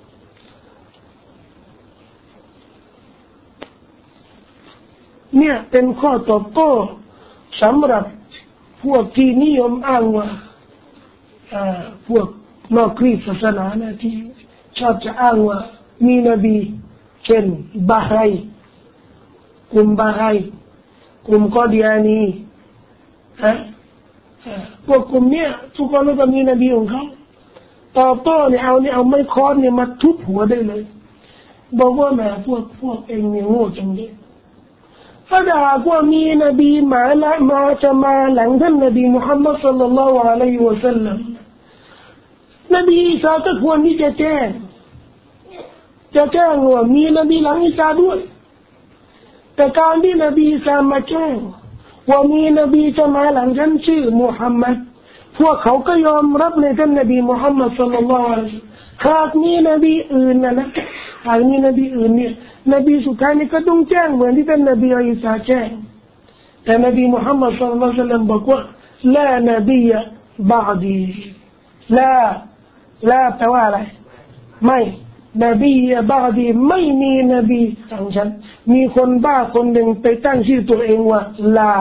A: เนี่ยเป็นข้อตอบโต้สำหรับพวกที่นิยมอ้างว่าพวกนอกคริสต์ศาสนานะที่ชอบจะอ้างว่ามีนบีเช่นบาไฮกลุ่มบาไฮกลุ่มกอดียานีฮะพวกกลุ่มเนี้ยทุกคนก็มีนบีของเขาตอบโต้เนี่ยเอาเนี่ยเอาไม้ค้อนเนี่ยมาทุบหัวได้เลยบอกว่าแหมพวกพวกเองเนี่ยโง่จังเลยถ้าหากว่ามีนบีมาละมาจะมาหลังท่านนบีมุฮัมมัดศ็อลลัลลอฮุอะลัยฮิวะซัลลัมนบีอีสาก็ควรที่จะแจ้งจะแจ้งว่ามีนบีหลังอีสาด้วยแต่การที่นบีอีสามาแจ้งว่ามีนบีจะมาหลังฉันชื่อมุฮัมมัดพวกเขาก็ยอมรับในท่านนบีมุฮัมมัดศ็อลลัลลอฮุอะลัยฮิวะซัลลัมหากมีนบีอื่นนะนะหากมีนบีอื่นเนี่ยนบีสุดท้ายนี่ก็ต้องแจ้งเหมือนที่ท่านนบีอีสาแจ้งแต่นบีมุฮัมมัดศ็อลลัลลอฮุอะลัยฮิวะซัลลัมบอกว่าลานบีบะอ์ดีลาลาแปลว่าอะไรไม่นบีบะอ์ดีไม่มีนบีหลังฉันมีคนบ้าคนหนึ่งไปตั้งชื่อตัวเองว่าลา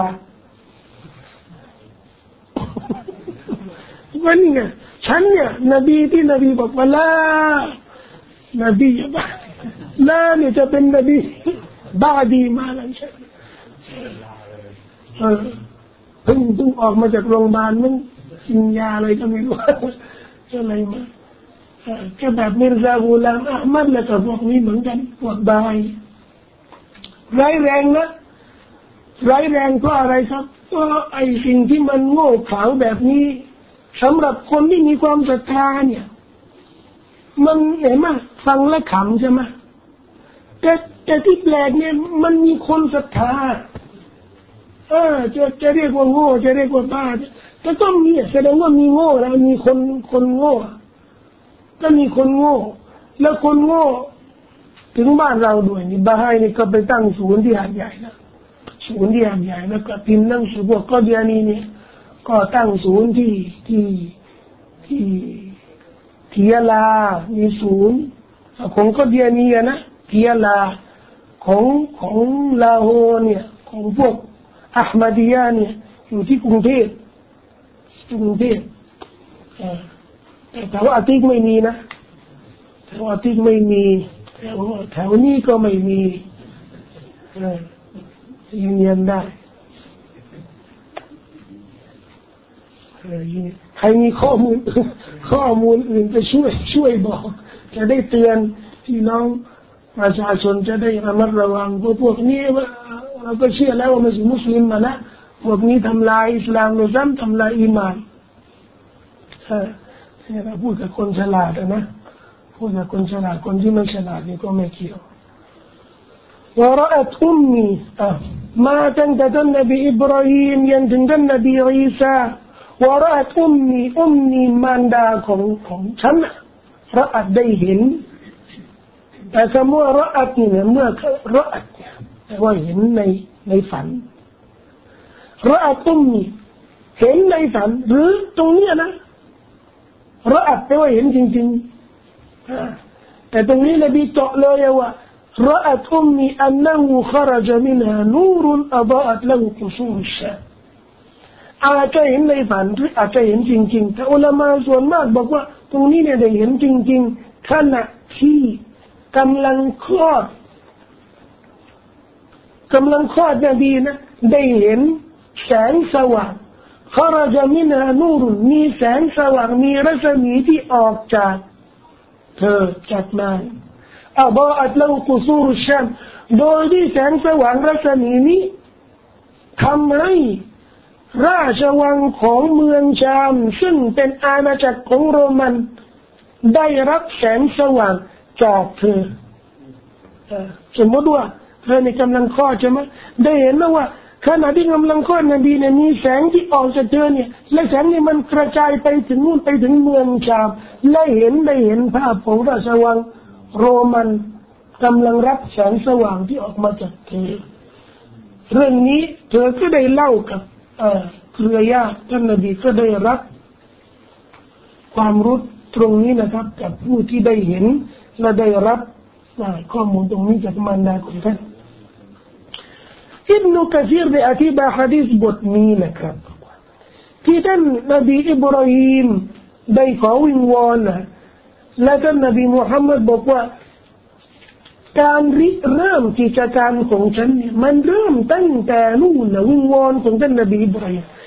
A: วันนี้ไงฉันเนี่ยนบีที่นบีบอกว่าลานบีบะลาเนี่ยจะเป็นนบีบะอ์ดีมาหลังฉันเออเพิ่งเพิ่งออกมาจากโรงพยาบาลมันกินยาอะไรก็ไม่รู้อะไรมาก็แบบมิร์ซากุลามอะห์มัดแล้วก็พวกนี้เหมือนกันพวกบายร้ายแรงนะร้ายแรงเพราะอะไรครับก็ไอสิ่งที่มันโง่เขลาแบบนี้สำหรับคนที่มีความศรัทธาเนี่ยมันเห็นไหมฟังแล้วขำใช่ไหมแต่แต่ที่แปลกเนี่ยมันมีคนศรัทธาเออจะจะเรียกว่าโง่จะเรียกว่าบ้าแต่ต้องมีแสดงว่ามีโง่แล้วมีคนคนโง่ก็มีคนโง่แล้วคนโง่ถึงบ้านเราด้วยนี่บาให้นี่ก็ไปตั้งศูนย์ที่หาดใหญ่นะศูนย์ที่หาดใหญ่แล้วก็พิมพ์หนังสือพวกก็เดียนีนี่ก็ตั้งศูนย์ที่ที่ที่ที่ยะลามีศูนย์ของก็เดียนีนะที่ยะลาของของลาโฮเนี่ยของพวกอะห์มัดียะเนี่ยอยู่ที่กรุงเทพกรุงเทพแต่ว่าอาทิตย์ไม่มีนะแต่ว่าอาทิตย์ไม่มีแถวแถวนี้ก็ไม่มียืนยันได้ใครมีข้อมูลข้อมูลอื่นจะช่วยช่วยบอกจะได้เตือนพี่น้องประชาชนจะได้ระมัดระวังพวกพวกนี้ว่าเราก็เชื่อแล้วว่ามันเป็นมุสลิมมานะพวกนี้ทำลายอิสลามโดยซ้ำทำลายอีหม่านเออเราพูดกับคนฉลาดนะพูดกับคนฉลาดคนที่ไม่ฉลาดนี่ก็ไม่เกี่ยววะรออัตอุมมีอ่ะมาตั้งแต่ท่านนบีอิบราฮิมยันถึงท่านนบีอีสาวะรออัตอุมมีอุมมีมารดาของของฉันรออัตได้เห็นแต่คำว่ารออัตเนี่ยเมื่อรออัตเนี่ยแปลว่าเห็นในในฝันรออัตอุมมีเห็นในฝันหรือตรงนี้นะรออัตแปลว่าเห็นจริงๆแต่ตรงนี้นบีเจาะเลยว่ารออัตอุมมีอันนั้นขรจมินฮานูรุนอฎาอัตละกุซูรุชาอาจจะเห็นในฝันหรืออาจจะเห็นจริงๆแต่อุลามะส่วนมากบอกว่าตรงนี้เนี่ยได้เห็นจริงๆขณะที่กำลังคลอดกำลังคลอดนบีนะได้เห็นแสงสว่างขรจมินฮานูรุนมีแสงสว่างมีรัศมีที่ออกจากเธอจากนางอัฎาอัตละกุซูรุชัมโดยที่แสงสว่างรัศมีนี้ทำให้ราชวังของเมืองชามซึ่งเป็นอาณาจักรของโรมันได้รับแสงสว่างจากเธอสมมติว่าเธอในกำลังคลอดใช่ไหมได้เห็นไหมว่าขณะที่กำลังคลอดนบีเนี่ยมีแสงที่ออกจากเธอเนี่ยและแสงนี้มันกระจายไปถึงนู่นไปถึงเมืองชามและเห็นได้เห็นภาพของราชวังโรมันกำลังรับแสงสว่างที่ออกมาจากเธอเรื่องนี้เธอก็ได้เล่ากับเครือญาติท่านนบีก็ได้รับความรู้ตรงนี้นะครับกับผู้ที่ได้เห็นและได้รับข้อมูลตรงนี้จากมารดาของท่านอิบนุกะซีรได้อธิบายหะดีษบทนี้นะครับที่ท่านนบีอิบราฮิมได้ขอวิงวอนนะและท่านนบีมุฮัมมัดบอกว่าการริเริ่มกิจการของฉันเนี่ยมันเริ่มตั้งแต่นู่นนะวิงวอนของท่านนบีอิบราฮิม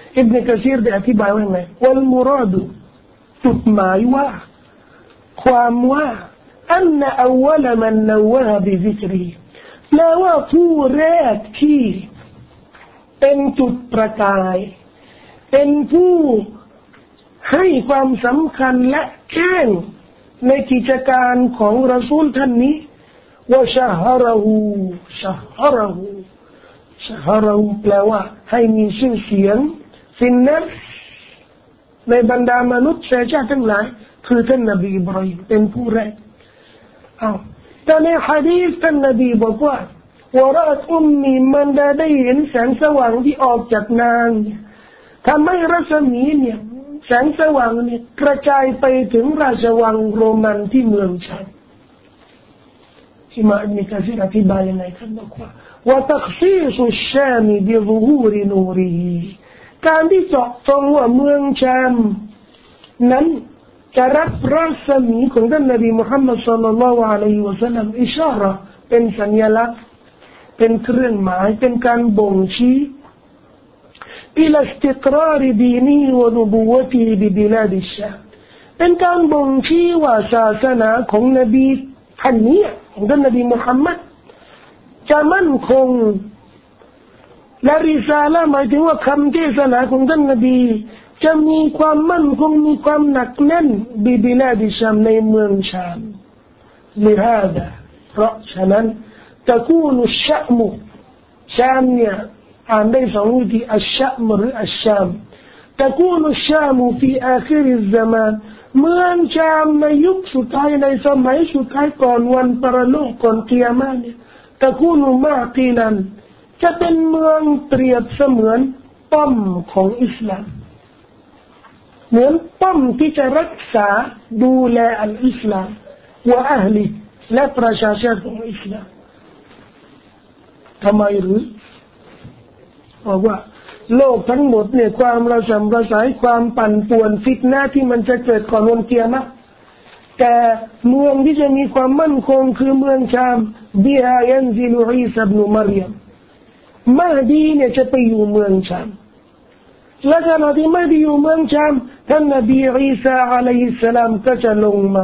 A: อิบนุกะซีรได้อธิบายว่าไงวัลมุราดุจุดหมายว่าความว่าอันนอาวลมันนวะบิซิกรีแปลว่าผู้แรกที่เป็นจุดประกายเป็นผู้ให้ความสำคัญและแจ้งในกิจการของรอซูลท่านนี้ว่าชะฮะเราะฮูชะฮะเราะฮูชะฮะเราะฮูแปลว่าให้มีชื่อเสียงฟินนัสในบรรดามนุษย์ชาติทั้งหลายคือท่านนบีอิบราฮิมเป็นผู้แรกอ้าวแต่ในหะดีษท่านนบีบอกว่าวะรออุมมีมันได้เห็นแสงสว่างที่ออกจากนางทำให้รัศมีเนี่ยแสงสว่างเนี่ยกระจายไปถึงราชวังโรมันที่เมืองชามที่มาอิบนุกะซีรอธิบายยังไงท่านบอกว่าว่าตักซีสุชชามบิซุฮูรินูรีการที่เจาะจงว่าเมืองชามนั้นจะรับรัศมีของท่านนบีมุฮัมมัดศ็อลลัลลอฮุอะลัยฮิวะซัลลัมอิชาระห์เป็นสัญลักษณ์เป็นเครื่องหมายเป็นการบ่งชี้อิลาสติกราริดีนีวะนุบุวะตีบิบิลาดิชชามเป็นการบ่งชี้ว่าศาสนาของนบีท่านนี้ของท่านนบีมุฮัมมัดจะมั่นคงและริซาละห์หมายถึงว่าคำเทศนาของท่านนบีจะมีความมั่นคงมีความหนักแน่นบิบิลาดิชามในเมืองชามลิฮาดาเพราะฉะนั้นตะกูนุชะมุชามเนี่ยอ่านได้สองวิธีอัชชะมหรืออัชชามตะกูนุชามุฟีอาคิริซามานเมืองชามในยุคสุดท้ายในสมัยสุดท้ายก่อนวันปรโลกก่อนกิยามะห์เนี่ยตะกูนุมากีนันจะเป็นเมืองเปรียบเสมือนป้อมของอิสลามเหมือนป้อมที่จะรักษาดูแลอัลอิสลามวะอะห์ลิและประชาชนของอิสลามทำไมหรือบอกว่าโลกทั้งหมดเนี่ยความระสำระสายความปั่นป่วนฟิตนะห์ที่มันจะเกิดก่อนวันกิยามะห์แต่เมืองที่จะมีความมั่นคงคือเมืองชามบิฮายันซิลุอีซาอิบนุมารยมมะฮดีเนี่ยจะไปอยู่เมืองชามและขณะที่มะฮดีอยู่เมืองชามท่านนบีอีสาอะลัยฮิสสลามก็จะลงมา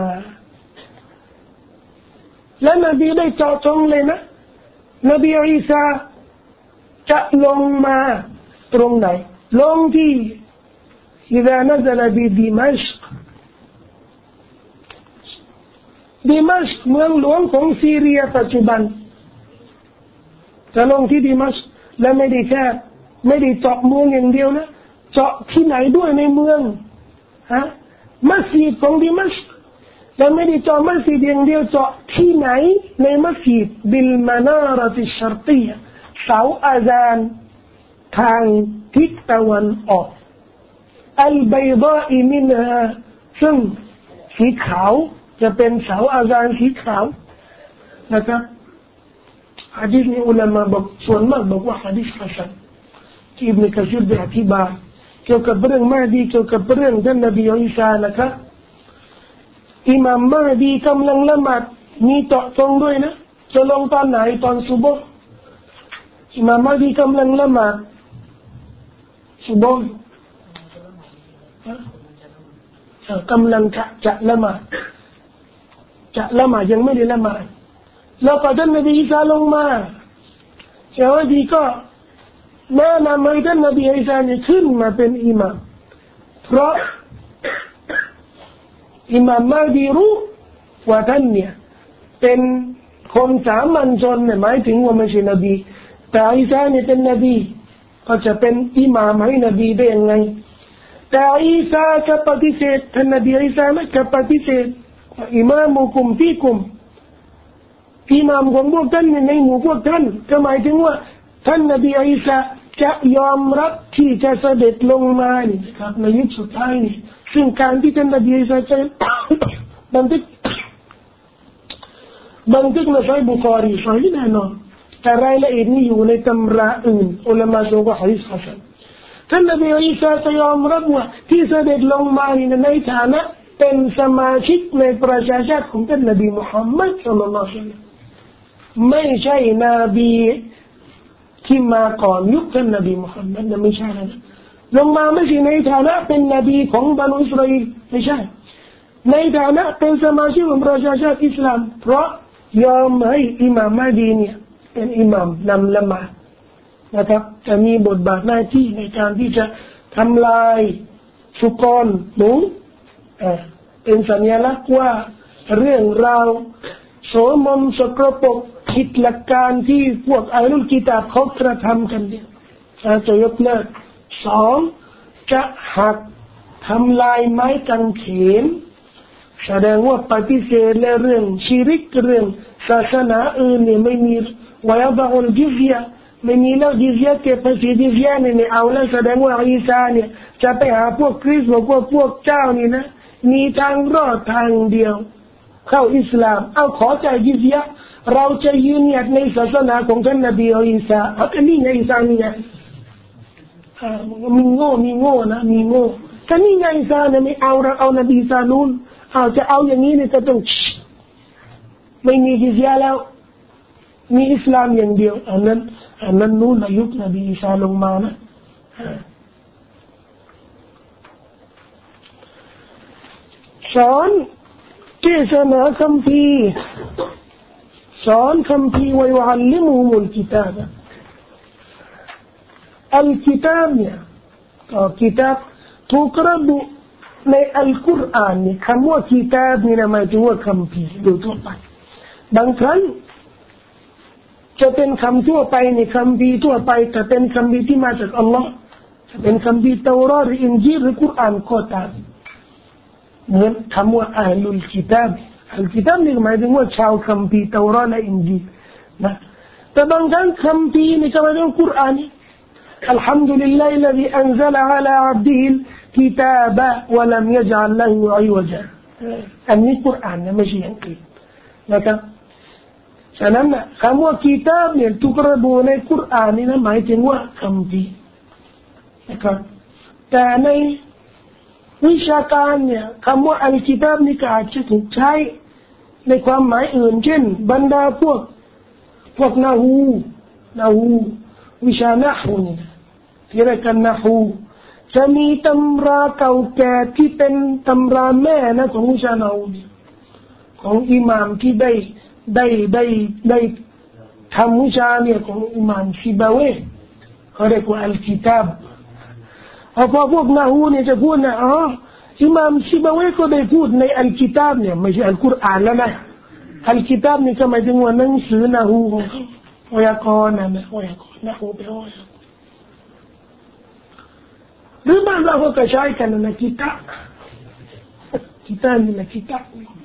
A: และนบีได้เจาะจงเลยนะนบีอีสาจะลงมาตรงไหนลงที่ إذا نزل بدمشق ดิมัชก์เมืองหลวงของซีเรียปัจจุบันจะลงที่ดิมัชก์และไม่ได้แค่ไม่ได้เจาะเมืองอย่างเดียวนะเจาะที่ไหนด้วยในเมืองฮะมัสยิดของดิมัชก์และไม่ได้เจาะมัสยิดอย่างเดียวเจาะที่ไหนในมัสยิดบิลมานาระติชัรตียะเสาอาซานทางทิศตะวันออกอัลบัยฎาอิมินฮาซึ่งสีขาวจะเป็นเสาอาซานสีขาวนะครับหะดีษนี้อุลามะบอกส่วนมากบอกว่าหะดีษฮัสซันที่อิบนุกะซีรได้อธิบายเกี่ยวกับเรื่องมะฮดีเกี่ยวกับเรื่องท่านนบีอีสานะครับอิหม่ามมะฮดีกำลังละหมาดมีเจาะจงด้วยนะจะลงตอนไหนตอนซุบฮ์อิหม่ามมะฮดีกำลังละหมาดซุบฮ์กำลังจะจะละหมาดจะละหมาดยังไม่ได้ละหมาดแล้วพอท่านนบีอีสาลงมาชาวดีก็แนะนำให้ท่านนบีอีสาเนี่ยขึ้นมาเป็นอิหม่ามเพราะอิหม่ามมะฮดีรู้ว่าท่านเนี่ยเป็นคนสามัญชนเนี่ยหมายถึงว่าไม่ใช่นบีแต่อีสาเนี่ยเป็นนบีก็จะเป็นอิหม่ามให้นบีได้ยังไงแต่อีสาจะปฏิเสธท่านนบีอีสาไม่จะปฏิเสธอิมามุกุมฟีกุมอิหม่ามของพวกท่านในหมู่พวกท่านก็หมายถึงว่าท่านนบีอีสาจะยอมรับที่จะเสด็จลงมานี่ครับในยุคสุดท้ายนี่ซึ่งการที่ท่านนบีอีสาจะบันทึกบันทึกในซอฮีฮ์บุคอรีซอฮีฮ์แน่นอนแต่รายละเอียดนี้อยู่ในตำราอื่นอุลามะบอกว่าหะดีษฮัสซันท่านนบีอีสาจะยอมรับว่าที่เสด็จลงมาในฐานะเป็นสมาชิกในประชาชาติของท่านนบีมุฮัมมัดศ็อลลัลลอฮุอะลัยฮิวะซัลลัมไม่ใช่นบีที่มาก่อนยุคท่านนบีมุฮัมมัดไม่ใช่นะลงมาไม่ใช่ในฐานะเป็นนบีของบรรดาอิสราเอลไม่ใช่ในฐานะเป็นสมาชิกของประชาชาติอิสลามเพราะยอมให้อิหม่ามมะดีเนี่ยเป็นอิหม่ามนำละหมาดนะครับจะมีบทบาทหน้าที่ในการที่จะทำลายสุกรหนูเป็นสัญลักษณ์ว่าเรื่องราวโสมมสกปรกผิดหลักการที่พวกอัลลุลกิตาบเขากระทำกันเนี่ยจะยกเลิกสองจะหักทำลายไม้กางเขนแสดงว่าปฏิเสธและเรื่องชิริกเรื่องศาสนาอื่นเนี่ยไม่มีวะยะบะอุลจิซยะไม่มีแล้วจิซยะเก็บภาษีจิซยะเนี่ยไม่เอาแล้วแสดงว่าอีสาเนี่ยจะไปหาพวกคริสต์บอกว่าพวกเจ้านี่นะมีทางรอดทางเดียวเข้าอิสลามเอาขอจ่ายจิซยะเราจะยืนหยัดในศาสนาของท่านนบีอีสาเอาอันนี้ไงอีสานี่ไงมีโง่มีโง่นะมีโง่ก็นี่ไงอีสาเนี่ยไม่เอาเราเอานบีอีสานู่นเอาจะเอาอย่างนี้เนี่ยจะต้องไม่มีจิซยะแล้วมีอิสลามอย่างเดียวอันนั้นอันนั้นนู่นยุคนบีอีสาลงมานะสอนเทศนาคัมภีร์สอนคัมภีร์วิอัลลิมุฮุมุลกิตาบอัลกิตาบเนี่ยก็กิตาบถูกระบุในอัลกุรอานเนี่ยคำว่ากิตาบนี่นะหมายถึงว่าคัมภีร์โดยทั่วไปบางครั้งจะเป็นคำทั่วไปในคัมภีร์ทั่วไปแต่เป็นคัมภีร์ที่มาจากอัลลอฮ์จะเป็นคัมภีร์เตารอหรืออินจีรหรือกุรอานก็ตามเหมือนคำว่าอัลลุลกิตาบอัลกิตาบนี่หมายถึงว่าชาวคัมภีร์เตารอและอินจีรนะแต่บางครั้งคัมภีร์นี่ก็หมายถึงกุรอานอัลฮัมดุลิลลาฮิลลซีอันซะละอะลาอับดิฮิลกิตาบะวะลัมยะญะอัลละฮูอิวะญะอันนี้กุรอานนะไม่ใช่อย่างอื่นนะครับฉะนั้นคำว่ากิตาบเนี่ยถูกระบุในกุรอานนี่นะหมายถึงว่าคัมภีร์นะครับแต่ในวิชาการเนี่ยคำว่าอัลกิตาบนี่ก็อาจจะถูกใช้ในความหมายอื่นเช่นบรรดาพวกพวกนะฮูนะฮูวิชานะฮูนี่นะที่เรียกกันนะฮูจะมีตำราเก่าแก่ที่เป็นตำราแม่นะของวิชานะฮูนี่ของอิหม่ามที่ได้ได้ได้ได้ทำวิชาเนี่ยของอิหม่ามซิบาเวเขาเรียกว่าอัลกิตาบพอพวกนะฮูเนี่ยจะพูดนะอ๋ออิหม่ามซิบาเวก็ได้พูดในอัลกิตาบเนี่ยไม่ใช่อัลกุรอานแล้วนะอัลกิตาบนี่ก็หมายถึงว่าหนังสือนะฮูของเขาไวยากรณ์นะไวยากรณ์นะฮูแปลว่าหรือบางเราก็ใช้กันนะกิตาบกิตาบนี่นะกิตาบ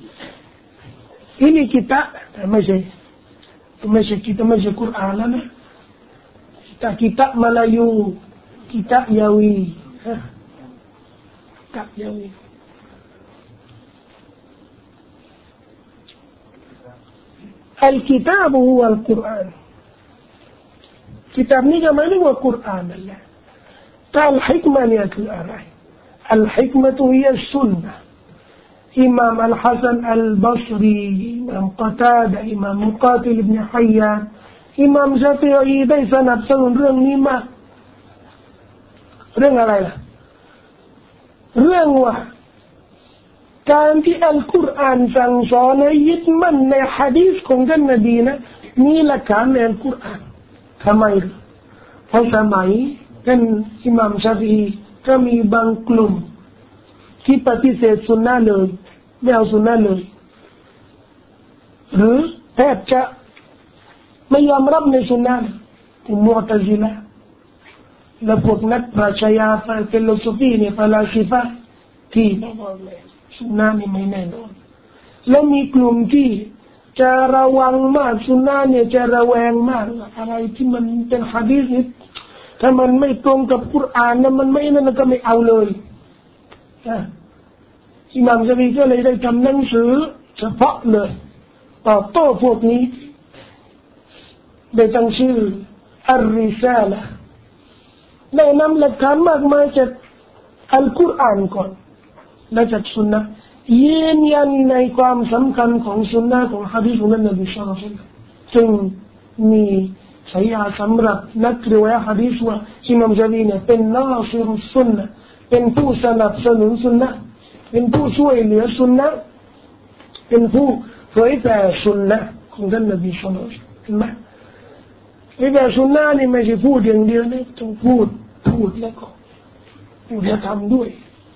A: ini kita masih masih kita masih Quran lah nah. Kita kitab Melayu, kitab Yawi, kitab Yawi. Al-Kitab huwa Al-Quran. Kitab ni kan mana huwa Quran Allah. Al-Hikmah ni apa? Al-Hikmah tu hiya Sunnah. إمام الحسن البصري إمام قتادة إمام مقاتل بن حيان إمام شافعي ได้สนับสนุนเรื่องนี้มากเรื่องอะไรล่ะเรื่องว่าการที่อัลกุรอานสั่งสอนให้ยึดมั่นในหะดีษของท่านนบีนะมีหลักฐานในอัลกุรอานทำไมเพราะสมัยท่านอิหม่ามชาฟิอีก็มีบางกลุ่มที่ปฏิเสธสุนนะเลยไม่เอาสุนนะเลยหรือแทบจะไม่ยอมรับในสุนนะกลุ่มมุอ์ตะซิละห์และพวกนักปรัชญาฟิโลโซฟีเนี่ยฟาลาซิฟะที่บอกว่าสุนนะนี่ไม่แน่นอนแล้วมีกลุ่มที่จะระวังมากสุนนะเนี่ยจะระแวงมากอะไรที่มันเป็นหะดีษนี่ถ้ามันไม่ตรงกับกุรอานนะมันไม่นั่นก็ไม่เอาเลยอิหม่ามชาฟิอีก็เลยได้ทำหนังสือเฉพาะเลยตอบโต้พวกนี้ได้ตั้งชื่ออัลริซาละห์ได้นำหลักฐานมากมายจากอัลกุรอานก่อนและจากสุนนะยืนยันในความสำคัญของสุนนะของหะดีษของนบีศ็อลลัลลอฮุอะลัยฮิวะซัลลัมซึ่งมีฉายาสำหรับนักเรียนหะดีษว่าอิหม่ามชาฟีเนี่ยเป็นนาซิรุสซุนนะห์เป็นผู้สนับสนุนสุนนะห์เป็นผู้ช่วยเหลือสุนนะห์เป็นผู้เผยแผ่สุนนะห์ของท่านนบีศ็อลลัลลอฮุอะลัยฮิวะซัลลัมเห็นไหมเผยแผ่สุนนะห์นี่ไม่ใช่พูดอย่างเดียวนะต้องพูดพูดแล้วก็พูดแล้วทำด้วย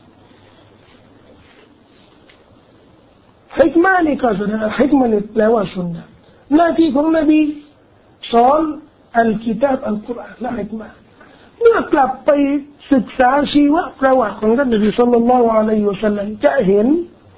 A: ฮิกมะนี่ก็แสดงฮิกมะนี่แปลว่าสุนนะห์หน้าที่ของนบีสอนอัลกิตาบอัลกุรอานและฮิกมะเมื่อกลับไปศึกษาชีวประวัติของท่านนบีศ็อลลัลลอฮุอะลัยฮิวะซัลลัมจะเห็น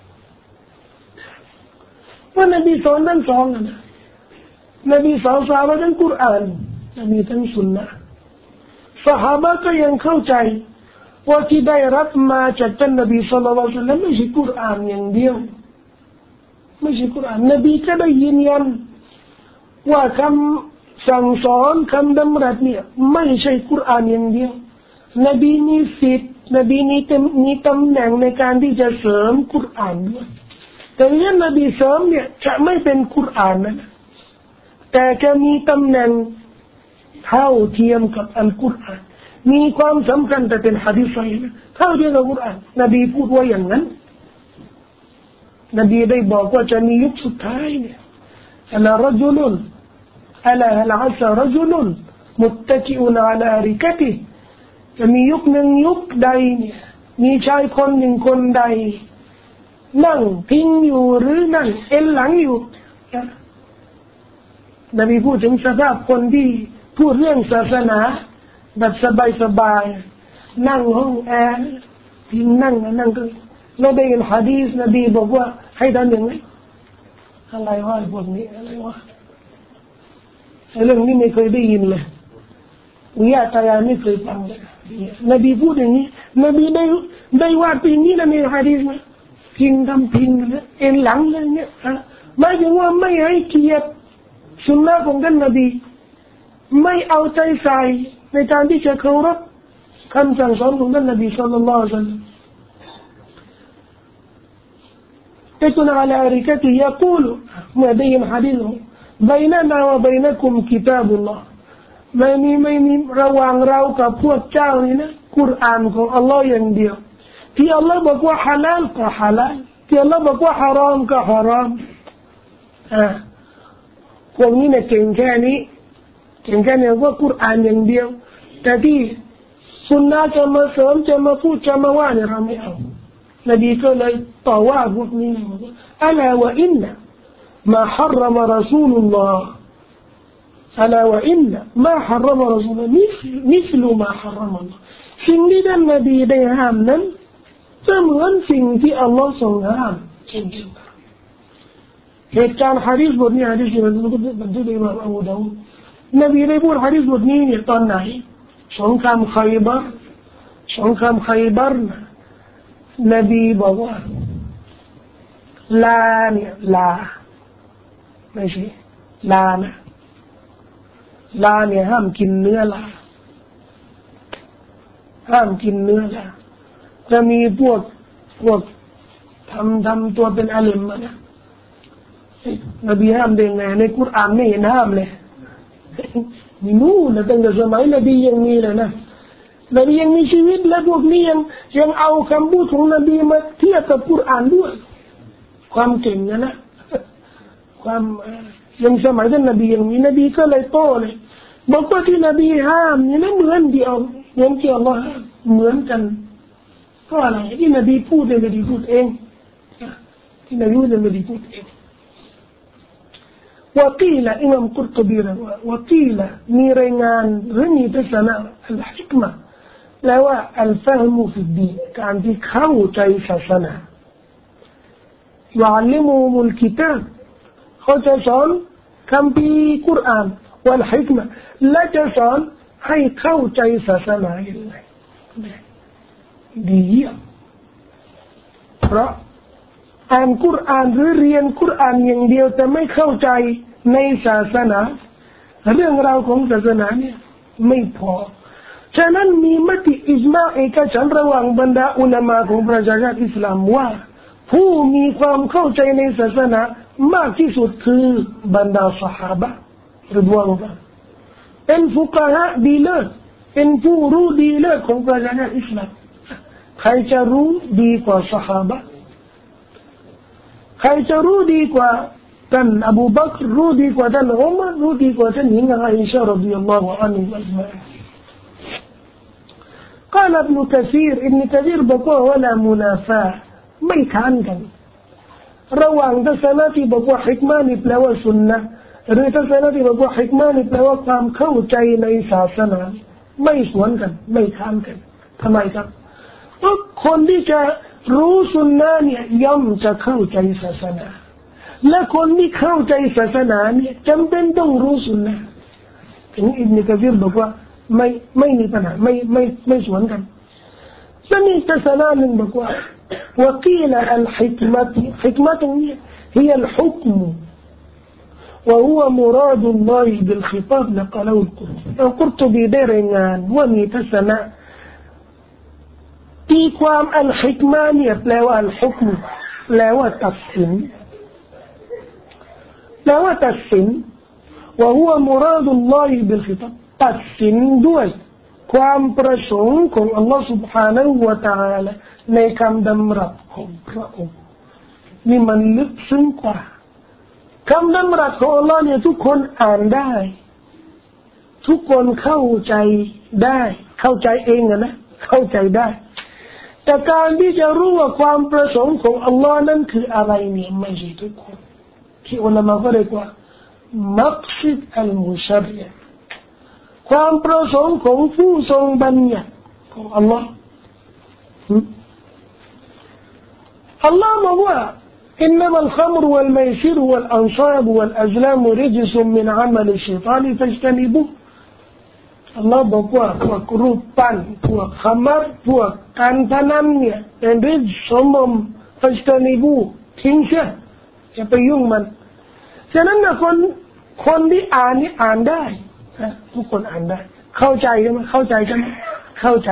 A: ว่านบีสอนทั้งสองนะนบีสอนซอฮาบะห์ทั้งกุรอานนบีทั้งสุนนะห์ซอฮาบะห์ก็ยังเข้าใจว่าที่ได้รับมาจากท่านนบีศ็อลลัลลอฮุอะลัยฮิวะซัลลัมไม่ใช่กุรอานอย่างเดียวไม่ใช่กุรอานนบีก็ได้ยืนยันว่าคำสั่งสอนคำดำรัสเนี่ยไม่ใช่กุรอานอย่างเดียวนบีมีสิทธิ์นบีมีมีตำแหน่งในการที่จะเสริมกุรอานด้วยแต่เรื่องนบีเสริมเนี่ยจะไม่เป็นกุรอานนะแต่จะมีตำแหน่งเท่าเทียมกับอัลกุรอานมีความสำคัญแต่เป็นหะดีษซอฮีฮ์เท่าเทียมกับกุรอานนบีพูดว่าอย่างนั้นนบีได้บอกว่าจะมียุคสุดท้ายเนี่ยอัลรจุลุนอัลฮัลอัสรจุลุนมุตตะกิอุนอะลาริกะติจะมียุคหนึ่งยุคใดเนี่ยมีชายคนหนึ่งคนใดนั่งพิงอยู่หรือนั่งเอ็นหลังอยู่นบีพูดถึงสภาพคนที่พูดเรื่องศาสนาแบบสบายๆนั่งห้องแอร์พิงนั่งนั่งก็แล้วได้ยินหะดีษนบีบอกว่าให้ทำอย่างไรอะไรวะพวกนี้อะไรวะเรื่องนี้ไม่เคยได้ยินเลยวิญญาตายาไม่เคยฟังเลยนบีพูดอย่างนี้นบีได้ได้วาดปีนี้นะในหะดีษนะพิงทำพิงนะเอ็นหลังเลยเนี่ยหมายถึงว่าไม่ให้เกียรติสุนนะของท่านนบีไม่เอาใจใส่ในการที่จะเคารพคำสั่งสอนของท่านนบีศ็อลลัลลอฮุอะลัยฮิวะซัลลัมتكون على أريكته يقول ما بين حديثه بيننا وبينكم كتاب الله ไม่มีไม่มีระหว่างเรากับพวกเจ้านี่นะกุรอานของอัลลอฮ์อย่างเดียวที่อัลลอฮ์บอกว่าฮาลาลก็ฮาลาลที่อัลลอฮ์บอกว่าฮารอมก็ฮารอมอ่าพวกนี้เนี่ยเก่งแค่นี้เก่งแค่นี้ว่ากุรอานอย่างเดียวแต่ที่สุนนะจะมาเสริมจะมาพูดจะมาว่าเนี่ยเราไม่เอานบีก็เลยต่อว่าพวกนี้อัลาวะอินนะมาฮารรมรอซูลุลลอฮ์อัลาวะอินนะมาฮารรมรอซูลุลลอฮ์มิสลุมาฮารรมอัลลอฮ์สิ่งที่ท่านนบีได้ห้ามนั้นจะเหมือนสิ่งที่อัลลอฮ์ทรงห้ามเช่นเดียวกันเหตุการณ์ฮะดีษบทนี้ฮะดีษบทนี้บรรทุกโดยอิหม่ามอบูดาวูดนบีได้พูดฮะดีษบทนี้เนี่ยตอนไหนสงครามไคบาร์สงครามไคบาร์นะนบีบอกว่าลาเนี่ยลาไม่ใช่ลานะลาเนี่ยห้ามกินเนื้อลาห้ามกินเนื้อลาจะมีพวกพวกทำทำตัวเป็นอาลิมมานะนบีห้ามได้ไงในกุรอานไม่เห็นห้ามเลยมีนู่นตั้งแต่สมัยนบียังมีเลยนะนบียังมีชีวิตและพวกนี้ยังยังเอาคำพูดของนบีมาเทียบกับกุรอานด้วยความเก่งนะนะความยังสมัยท่านนบียังมีนบีก็เลยโต้เลยบอกว่าที่นบีห้ามนี่นะเหมือนเดียวเหมือนที่อัลลอฮ์ห้ามเหมือนกันเพราะอะไรที่นบีพูดเนี่ยนบีพูดเองที่นบีพูดเนี่ยนบีพูดเองوقيل إمام قرطبي وقيل ميرينان رمي بسنا الحكمة لو الفهم في الدين كان في خو جيش سنة يعلمهم الكتاب خجسان كم في قرآن والحكمة لا جسان هي خو جيش سنة دي เพราะอ่านกุรอานหรือเรียนกุรอานอย่างเดียวแต่ไม่เข้าใจในศาสนาเรื่องราวของศาสนาเนี่ยไม่พอฉะนั้นมีมติอิจมาเอกฉันท์ระหว่างบรรดาอุลามะของประชาชาติอิสลามว่าผู้มีความเข้าใจในศาสนามากที่สุดคือบรรดาซอฮาบะห์ริฎวานุลลอฮ์เป็นฟุกะฮะดีเลิศเป็นผู้รู้ดีเลิศของประชาชาติอิสลามใครจะรู้ดีกว่าซอฮาบะห์ใครจะรู้ดีกว่าท่านอบูบักรรู้ดีกว่าท่านอุมัรรู้ดีกว่าท่านหญิงอาอิชะฮ์รอฎิยัลลอฮุอันฮุอัจมะอีนقال ابن كثير ابن كثير บอกว่า ولا منافاة ไม่ค้านกันระหว่างทัศนะที่บอกว่าฮิกมะห์นี่แปลว่าสุนนะห์หรือทัศนะที่บอกว่าฮิกมะห์นี่แปลว่าความเข้าใจในศาสนาไม่สวนกันไม่ค้านกันทำไมครับเพราะคนที่จะรู้สุนนะห์เนี่ยย่อมจะเข้าใจศาสนาและคนที่เข้าใจศาสนาเนี่ยจำเป็นต้องรู้สุนนะห์ถึงอิบนุกะซีรบอกว่าไม่ไม่มีปัญหาไม่ไม่ไม่สวนกันและมีทัศนะหนึ่งบอกว่า وقيل الحكمة حكمة هي الحكم وهو مراد الله بالخطاب نقله القرطبي القرطبي ได้รายงานว่ามีทัศนะตีความอัลฮิกมะห์เนี่ยแปลว่าอัลฮุกมแปลว่าตัดสินแปลว่าตัดสิน وهو مراد الله بالخطاب ตัดสินด้วยความประสงค์ของอัลลอฮฺ سبحانه และ تعالى ในคำดำรัสของพระองค์นี่มันลึกซึ้งกว่าคำดำรัสของอัลลอฮ์เนี่ยทุกคนอ่านได้ทุกคนเข้าใจได้เข้าใจเองนะเข้าใจได้แต่การที่จะรู้ว่าความประสงค์ของอัลลอฮ์นั้นคืออะไรเนี่ยไม่ใช่ทุกคนที่อุลามะก็เรียกว่ามักซิดอัลมุชัรริอ์ความประสงค์ของผู้ทรงบัญญัติของอัลลอฮ์อัลลอฮ์บอกว่า إنما الخمر والميسر والأنصاب والأزلام رجس من عمل الشيطان فاجتنبوه อัลลอฮ์บอกว่าพวกรูปปั้นพวกขมัรพวกการพนันเนี่ยเป็นริจสมมฟัจตานิบูทิ้งเสียอย่าไปยุ่งมันฉะนั้นนะคนคนที่อ่านนี่อ่านได้ทุกคนอ่านได้เข้าใจใช่ไหมเข้าใจใช่ไหมเข้าใจ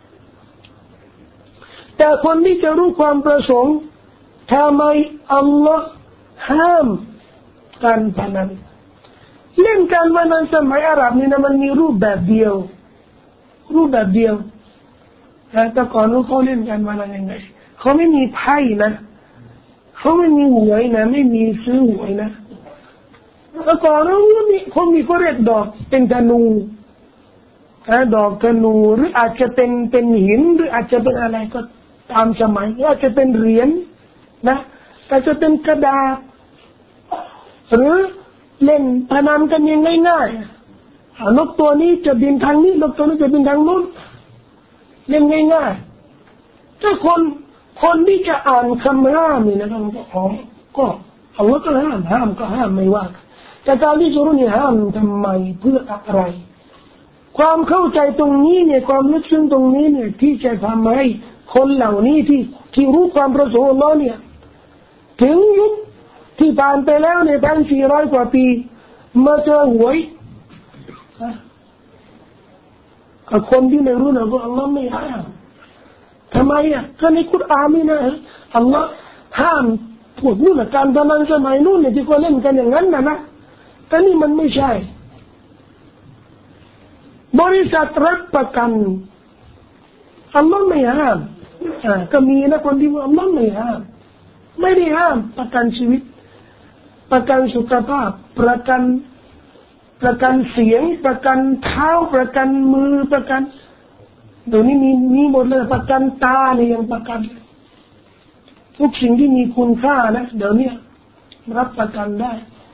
A: แต่คนที่จะรู้ความประสงค์ทำไมอัลลอฮ์ห้ามการพนันเล่นการพนันสมัยอาหรับนี่นะมันมีรูปแบบเดียวรูปแบบเดียวแต่ก่อนเขาเล่นการพนันยังไงเขาไม่มีไพ่นะเขาไม่มีหวยนะไม่มีซื้อหวยนะแต่ก่อนเขามีเขามีก็เรียกดอกเป็นธนูดอกธนูหรืออาจจะเป็นเป็นหินหรืออาจจะเป็นอะไรก็ตามสมัยอาจจะเป็นเหรียญนะอาจจะเป็นกระดาษหรือเล่นพนันกันยังง่ายๆนกตัวนี้จะบินทางนี้นกตัวนี้จะบินทางนู้นเล่นง่ายๆถ้าคนคนที่จะอ่านคำห้ามนี่นะครับก็อ๋อก็อัลลอฮ์ก็ห้ามห้ามก็ห้ามไม่ว่าแต่การที่จะรู้นี่ห้ามทำไมเพื่ออะไรความเข้าใจตรงนี้เนี่ยความลึกซึ้งตรงนี้เนี่ยที่จะทำให้คนเหล่านี้ที่ที่รู้ความประสงค์ของอัลลอฮ์เนี่ยถึงยุคที่ผ่านไปแล้วในพันสี่ร้อยกว่าปีมาเจอหวยกับคนที่ไม่รู้นะว่าอัลลอฮ์ไม่ห้ามทำไมอ่ะก็ในคุรอานนี่นะอัลลอฮ์ห้ามพวกนู้นการพนันสมัยนู้นเนี่ยที่เขาเล่นกันอย่างนั้นนะนะแต่นี่มันไม่ใช่บริษัทรับประกันอัลลอฮ์ไม่ห้ามอ่าก็มีนะคนที่ว่าอัลลอฮ์ไม่ห้ามไม่ได้ห้ามประกันชีวิตประกันสุขภาพประกันประกันเสียงประกันเท้าประกันมือประกันเดี๋ยวนี้มีมีหมดเลยประกันตาเนี่ยยังประกันทุกสิ่งที่มีคุณค่านะเดี๋ยวนี้รับประกันได้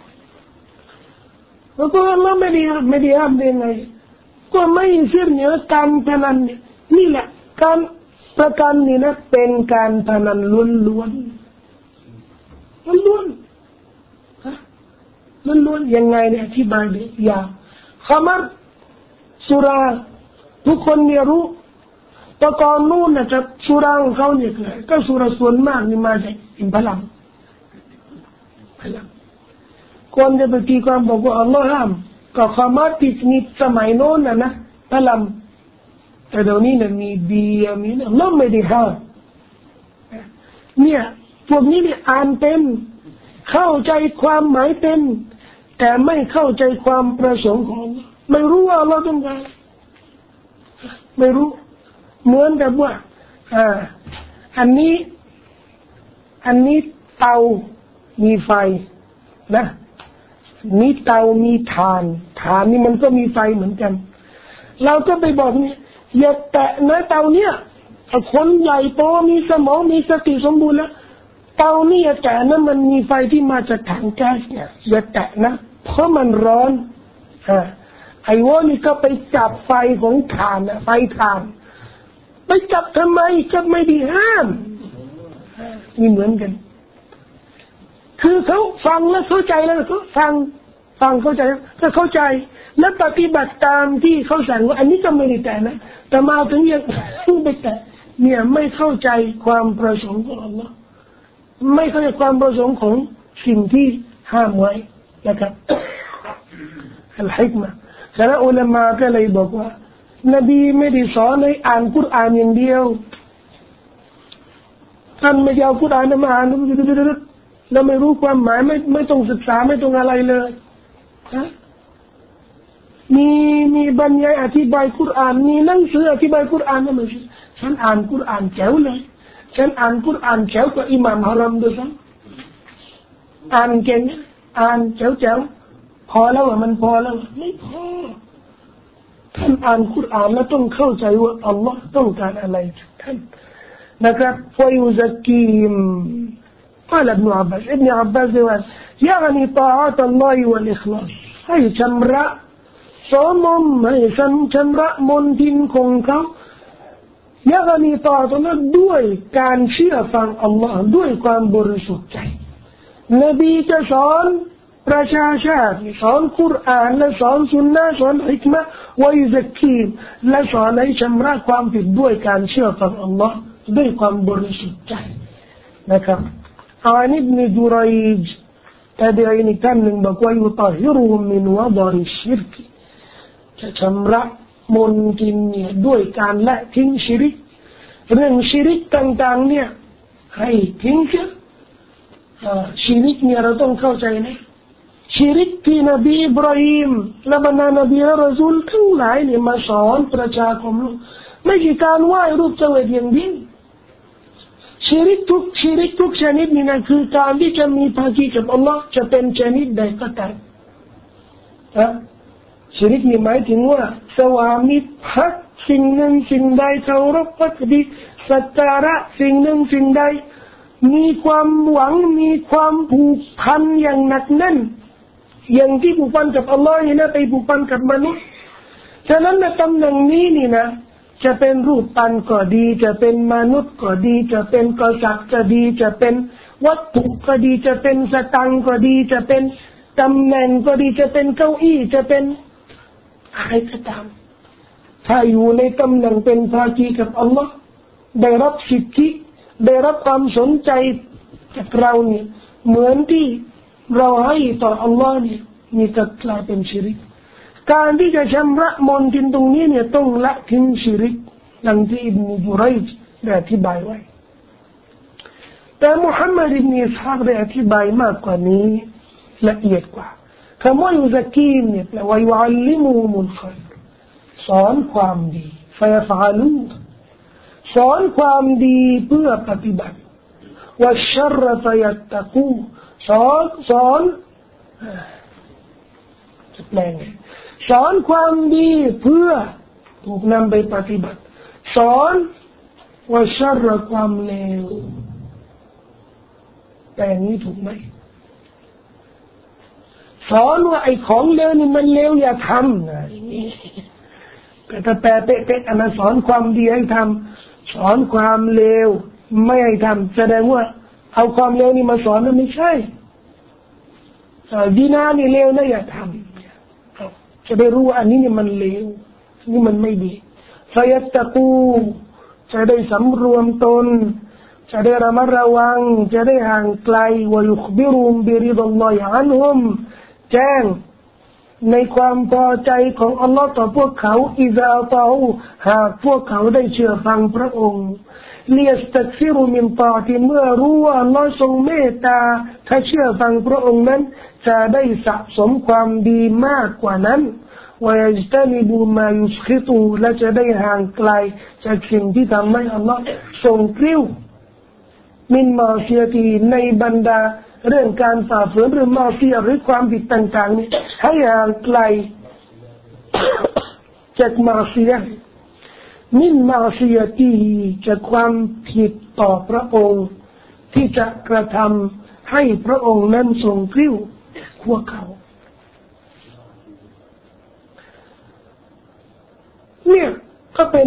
A: แล้วก็เราไม่ได้ไม่ได้ห้ามได้ไงก็ไม่เชื่อเนื้อการพนันเนี่ยนี่แหละการประกันนี่นะเป็นการพนันล้วนล้วนล้วนฮะล้วนยังไงเนี่ยอธิบายเลยอย่าขมัรสุราทุกคนเนี่ยรู้แต่ก่อนนู้นนะจะสุราของเขาเนี่ยคือก็สุราส่วนมากนี่มาจากอินพลังพลังคนจะไปตีความบอกว่าอัลลอฮ์ห้ามก็ขมัรที่มีสมัยโน้นนะนะพลังแต่เดี๋ยวนี้เนี่ยมีเบียร์มีอัลลอฮ์ไม่ได้ห้ามเนี่ยพวกนี้เนี่ยอ่านเป็นเข้าใจความหมายเป็นแต่ไม่เข้าใจความประสงค์ของไม่รู้ว่าอัลลอฮ์ต้องการไม่รู้เหมือนกับว่าอ่าอันนี้อันนี้เตามีไฟนะมีเตามีถ่านถ่านนี่มันก็มีไฟเหมือนกันเราก็ไปบอกเนี่ยอย่าแตะนะเตาเนี่ยคนใหญ่โตมีสมองมีสติสมบูรณ์แล้วเตานี่อย่าแตะนะมันมีไฟที่มาจากถังแก๊สเนี่ยอย่าแตะนะเพราะมันร้อนอ่าไอ้วอนี่ก็ไปจับไฟของถ่านนะไฟถ่านไปจับทำไมก็ไม่ได้ห้ามนี่เหมือนกันคือเขาฟังแล้วเข้าใจแล้วเขาฟังฟังเข้าใจก็เข้าใจแล้วปฏิบัติตามที่เขาสั่งว่าอันนี้ก็ไม่ได้แต่นะแต่มาถึงยังไปแต่เนี่ยไม่เข้าใจความประสงค์ของอัลลอฮ์ไม่เข้าใจความประสงค์ของสิ่งที่ห้ามไว้นะครับอัลฮิกมะห์ฉะนั้นอุลามะก็เลยบอกว่านบีไม่ได้สอนให้อ่านกุรอานอย่างเดียวท่านไม่เอากุรอานมาอ่านแล้วไม่รู้ความหมายไม่ไม่ต้องศึกษาไม่ต้องอะไรเลยฮะมีมีบรรยายอธิบายกุรอานมีหนังสืออธิบายกุรอานนะมั้ยฉันอ่านกุรอานแจ๋วเลยฉันอ่านกุรอานแจ๋วกว่าอิหม่ามฮารอมด้วยซ้ำอ่านเก่งอ่านแจ๋วๆพอแล้วมันพอแล้วไม่พอท่านอ่านกุรอานแล้วต้องเข้าใจว่าอัลลอฮ์ต้องการอะไรจากท่านนะครับฟะยุซักกีมقال ابن عباس ابن عباس يعني طاعة الله والإخلاص ให้ชำระสมมให้ชำระมนทินของเขาيعني طاعة الله ด้วยการเชื่อฟังอัลลอฮ์ด้วยความบริสุทธิ์ใจนบีจะสอนประชาชาติสอนกุรอานและสอนสุนนะสอนฮิกมะห์วะยุซักกีมและสอนให้ชำระความผิดด้วยการเชื่อฟังอัลลอฮ์ด้วยความบริสุทธิ์ใจนะครับعن ابن جريج تابعين كان من بقوا يطهرهم من وضر الشرك จะชำระมนทินเนี่ยด้วยการละทิ้งชิริกเรื่องชิริกต่างๆเนี่ยให้ทิ้งเสียชิริกเนี่ยเราต้องเข้าใจนะชิริกที่นบีอิบราฮิมและบรรดานบีและรอซูลทั้งหลายเนี่ยมาสอนประชาคมไม่ใช่การไหว้รูปเจวิตอย่างเดียวชิริกทุกชิริกทุกชนิดนี่นะคือการที่จะมีภาคีกับอัลลอฮ์จะเป็นชนิดใดก็ตามนะชิริกนี่หมายถึงว่าสวามิภักดิ์สิ่งหนึ่งสิ่งใดเคารพพักดีสักการะสิ่งหนึ่งสิ่งใดมีความหวังมีความผูกพันอย่างหนักแน่นอย่างที่ผูกพันกับอัลลอฮ์นี่นะไปผูกพันกับมนุษย์ฉะนั้นในตำแหน่งนี้นี่นะจะเป็นรูปปั้นก็ดีจะเป็นมนุษย์ก็ดีจะเป็นกษัตริย์ก็ดีจะเป็นวัตถุก็ดีจะเป็นสตังค์ก็ดีจะเป็นตำแหน่งก็ดีจะเป็นเก้าอี้จะเป็นอะไรก็ตามถ้าอยู่ในตำแหน่งเป็นภาคีกับอัลลอฮ์ได้รับสิทธิได้รับความสนใจจากเราเนี่ยเหมือนที่เราให้ต่ออัลลอฮ์เนี่ยนี่จะกลายเป็นชิริกการที่จะชำระมนทินตรงนี้เนี่ยต้องละทิ้งชิริกดังที่อิบนุจุรัยจได้อธิบายไว้แต่มุฮัมมัดอิบนุอิสฮากได้อธิบายมากกว่านี้ละเอียดกว่าคำว่ายุซักกีมเนี่ยแปลว่ายุอัลลิมุฮุมุลค็อยรสอนความดีฟัยฟะลูสอนความดีเพื่อปฏิบัติวัชชัรฟัยัตตะกูสอนสอนจะแปลงไงสอนความดีเพื่อถูกนำไปปฏิบัติสอนว่าชัรความเลวแต่นี้ถูกไหมสอนว่าไอ้ของเลวนี่มันเลวอย่าทำนะแต่ถ้าแปลเป๊ะๆอันนั้นสอนความดีให้ทำสอนความเลวไม่ให้ทำแสดงว่าเอาความเลวนี่มาสอนนั่นไม่ใช่ดีนานี่เลวนะอย่าทำจะได้รู้ว่าอันนี้เนี่ยมันเลวนี่มันไม่ดีฟยัตตะกูจะได้สำรวมตนจะได้ระมัดระวังจะได้ห่างไกลวยุคบิรุมบิริดัลลอฮิอันฮุมแจ้งในความพอใจของอัลลอฮ์ต่อพวกเขาอิซาตาอูหากพวกเขาได้เชื่อฟังพระองค์เลียสตักฟิรุมินตาที่เมื่อรู้ว่าอัลลอฮ์ทรงเมตตาถ้าเชื่อฟังพระองค์นั้นจะได้สะสมความดีมากกว่านั้น ويجتنبوا ما يسخطه และจะได้ห่างไกลจากสิ่งที่ทำให้อัลลอฮ์ทรงกริ้วมินมาเซียตีในบรรดาเรื่องการฝ่าฝืนหรือมาเซียหรือความผิดต่างๆนี้ให้ห่างไกลจากมาเซียมินมาเซียตีจากความผิดต่อพระองค์ที่จะกระทำให้พระองค์นั้นทรงกริ้วพวกเขาเนี่ยก็เป็น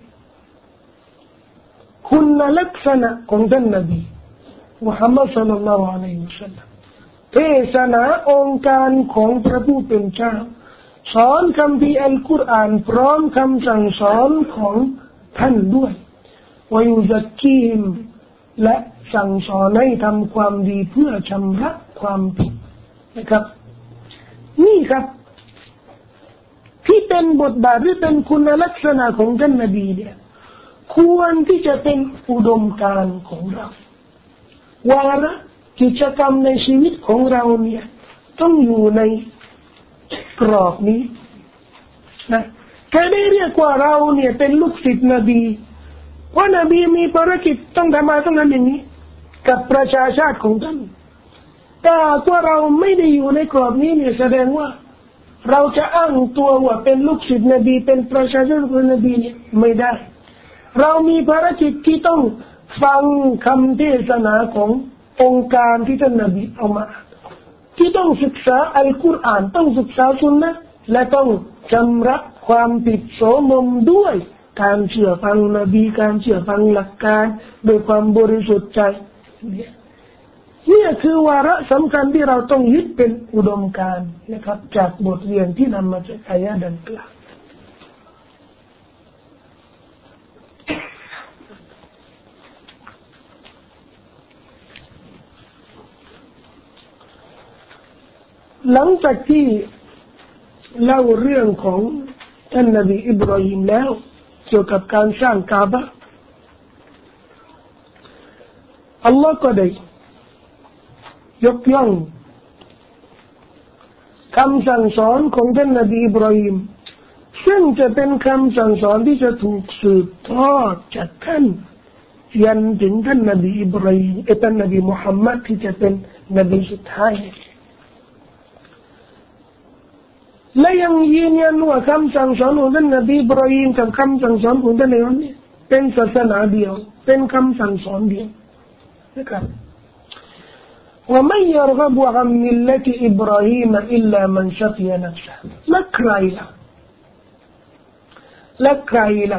A: คุณลักษณะของท่านนบีมุฮัมมัดศ็อลลัลลอฮุอะลัยฮิวะซัลลัมเทศนาองค์การของพระผู้เป็นเจ้าสอนคำพีอัลกุรอานพร้อมคำสั่งสอนของท่านด้วยวะยุซักกีฮิมและสั่งสอนให้ทำความดีเพื่อชำระความผิดนะครับนี่ครับที่เป็นบทบาทที่เป็นคุณลักษณะของท่านนบีเนี่ยควรที่จะเป็นอุดมการณ์ของเราวาระกิจกรรมในชีวิตของเราเนี่ยต้องอยู่ในกรอบนี้นะแค่ได้เรียกว่าเราเนี่ยเป็นลูกศิษย์นบีว่านบีมีภารกิจต้องทำมาต้องทำอย่างนี้กับประชาชาติของท่านแต่ว่าเราไม่ได้อยู่ในกรอบนี้เนี่ยแสดงว่าเราจะอ้างตัวว่าเป็นลูกศิษย์นบีเป็นประชาชาติของนบีเนี่ยไม่ได้เรามีภารกิจที่ต้องฟังคำเทศนาขององค์การที่ท่านนบีเอามาที่ต้องศึกษาอัลกุรอานต้องศึกษาสุนนะห์และต้องชำระความผิดโสมมด้วยการเชื่อฟังนบีการเชื่อฟังหลักการโดยความบริสุทธิ์ใจเนี่ยนี่คือวาระสำคัญที่เราต้องยึดเป็นอุดมการณ์นะครับจากบทเรียนที่นำมาจากอายะห์ดังกล่าวหลังจากที่เล่าเรื่องของท่านนบีอิบราฮิมแล้วเกี่ยวกับการสร้างกาบะห์อัลลอฮ์ก็ได้ยกย่องคำสั่งสอนของท่านนบีอิบราฮิมซึ่งจะเป็นคำสั่งสอนที่จะถูกสืบทอดจากท่านยันถึงท่านนบีอิบราฮิมท่านนบีมุฮัมมัดที่จะเป็นนบีสุดท้ายและยังยืนยันว่าคำสั่งสอนของท่านนบีอิบราฮิมกับคำสั่งสอนของท่านในวันนี้เป็นศาสนาเดียวเป็นคำสั่งสอนเดียวนะครับومن يرغب عن ملة إبراهيم إلا من شفي نفسه และใครล่ะและใครล่ะ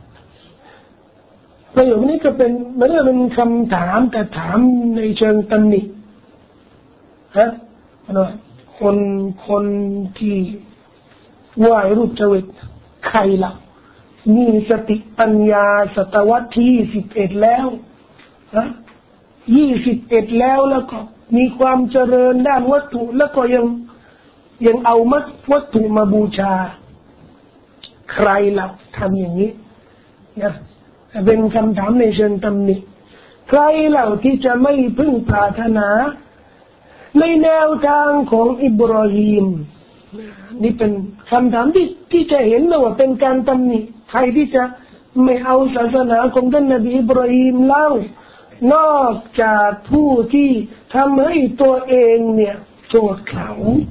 A: ประโยคนี้ก็เป็นไม่ได้เป็นคำถามแต่ถามในเชิงตำหนิฮะคนคนที่ไหว้รูปเจวิตใครล่ะมีสติปัญญาศตวรรษที่สิบเอ็ดแล้วฮะยี่สิบเอ็ดแล้วแล้วก็มีความเจริญด้านวัตถุแล้วก็ยังยังเอามัดวัตถุมาบูชาใครล่ะทำอย่างนี้นะเป็นคำถามในเชิงตำหนิใครเล่าที่จะไม่พึ่งปรารถนาในแนวทางของอิบราฮิมนี่เป็นคำถามที่ที่จะเห็นเลยว่าเป็นการตำหนิใครที่จะไม่เอาศาสนาของท่านนบีอิบราฮิมเล่านอกจากผู้ที่ทำให้ตัวเองเนี่ยโกรธเขา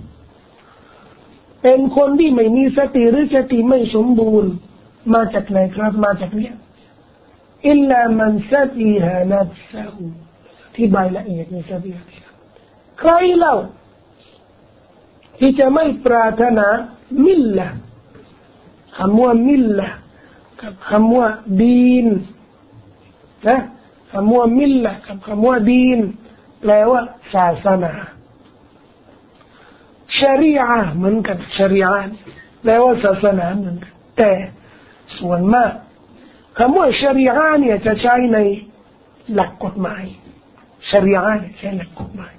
A: เป็นคนที่ไม่มีสติหรือสติไม่สมบูรณ์มาจากไหนครับมาจากเนี่ยอิลลามันซะฟีฮานัฟซะฮูที่ใบละเอียดในซะฟีฮาใครเล่าที่จะไม่ปรารถนามิลละคำว่ามิลละกับคำว่าดีนนะคำว่ามิลละกับคำว่าดีนแปลว่าศาสนาชะรีอะห์เหมือนกันชะรีอะห์แปลว่าศาสนาเหมือนกันแต่ส่วนมากคำว่าชะรีอะห์เนี่ยจะใช้ในหลักกฎหมายชะรีอะห์ใช้หลักกฎหมาย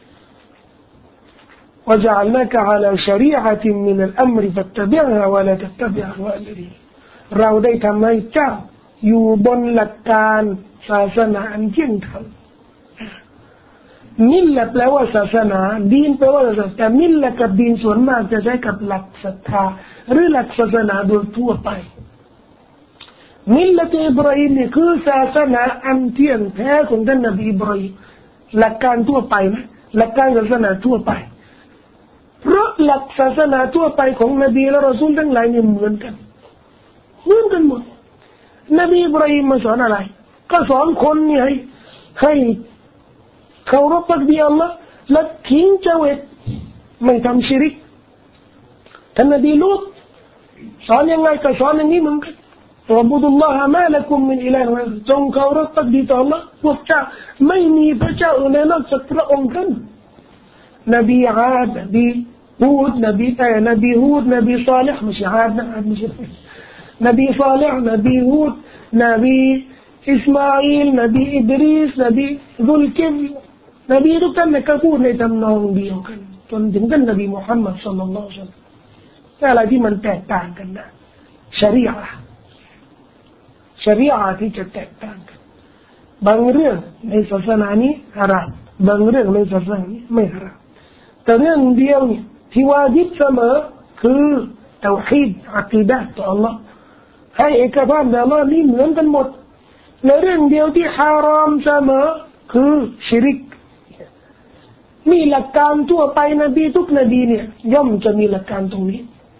A: وجعلناك على شريعة من الأمر فاتبعها ولا تتبع أهواء الذين เราได้ทำให้เจ้าอยู่บนหลักการศาสนาอันเที่ยงธรรมมิลละแปลว่าศาสนาดีนแปลว่าศาสนาแต่มิลละกับดีนส่วนมากจะใช้กับหลักศรัทธาหรือหลักศาสนาโดยทั่วไปมิลละอิบราฮิมนี่คือศาสนาอันเที่ยงแท้ของท่านนบีอิบราฮิมหลักการทั่วไปนะหลักการศาสนาทั่วไปเพราะหลักศาสนาทั่วไปของนบีและรอซูลทั้งหลายเนี่ยเหมือนกันเหมือนกันหมดนบีอิบราฮิมมาสอนอะไรก็สอนคนเนี่ยให้ให้เคารพพักดีอัลลอฮ์และทิ้งเจวิตไม่ทำชิริกท่านนบีลูกสอนยังไงก็สอนอย่างนี้เหมือนกันอับดุลลอฮ์มาละกุมมินอิลาฮิจงเคารพพักดีต่ออัลลอฮ์พวกเจ้าไม่มีพระเจ้าอื่นนอกจากพระองค์ท่านนบีอาดนบีฮูดนบีเอนบีฮูดนบีซอลิห์ไม่ใช่อาดนะอาดไม่ใช่นบีซอลิห์นบีฮูดนบีอิสมาอิลนบีอิดริสนบีซุลกิฟนบีทุกท่านเนี่ยก็พูดในทำนองเดียวกันจนถึงท่านนบีมุฮัมมัดศ็อลลัลลอฮุอะลัยฮิวะซัลลัมแต่อะไรที่มันแตกต่างกันนะชะรีอะห์ชะรีอะห์ที่จะแตกต่างกันบางเรื่องในศาสนานี้ฮารามบางเรื่องในศาสนานี้ไม่ฮารามแต่เรื่องเดียวที่วาญิบเสมอคือเตาฮีดอะกีดะห์ต่อ Allah ให้เอกภาพต่อ Allah นี่เหมือนกันหมดในเรื่องเดียวที่ฮารามเสมอคือชิริกมีหลักการทั่วไปนบีทุกนบีเนี่ยย่อมจะมีหลักการตรงนี้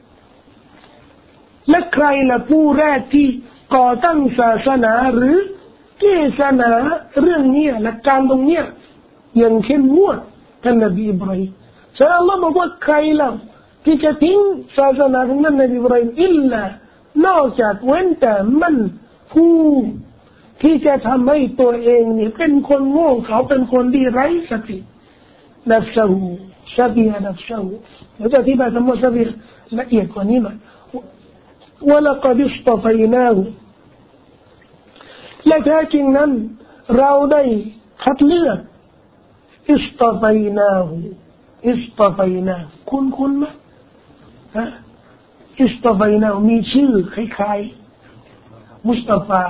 A: และใครล่ะผู้แรกที่ก่อตั้งศาสนาหรือเทศนาเรื่องนี้หลักการตรงนี้อย่างเข้มงวดท่านนบีอิบราฮิมฉะนั้นอัลลอฮ์บอกว่าใครล่ะที่จะทิ้งศาสนาของท่านนบีอิบราฮิมอิลลานอกจากเว้นแต่มันผู้ที่จะทำให้ตัวเองเนี่ยเป็นคนโง่เขาเป็นคนที่ไร้สตินัฟซะฮูซะบีฮะนัฟซะฮูแล้วจะอธิบายคำว่าซะบีละเอียดกว่านี้หน่อยวะละกอดิสตอฟัยนาฮูและแท้จริงนั้นเราได้คัดเลือกอิสตอฟัยนาฮูอิสตอฟัยนาคุณคุณมั้ยฮะอิสตอฟัยนามีชื่อคล้ายๆมุสตาฟา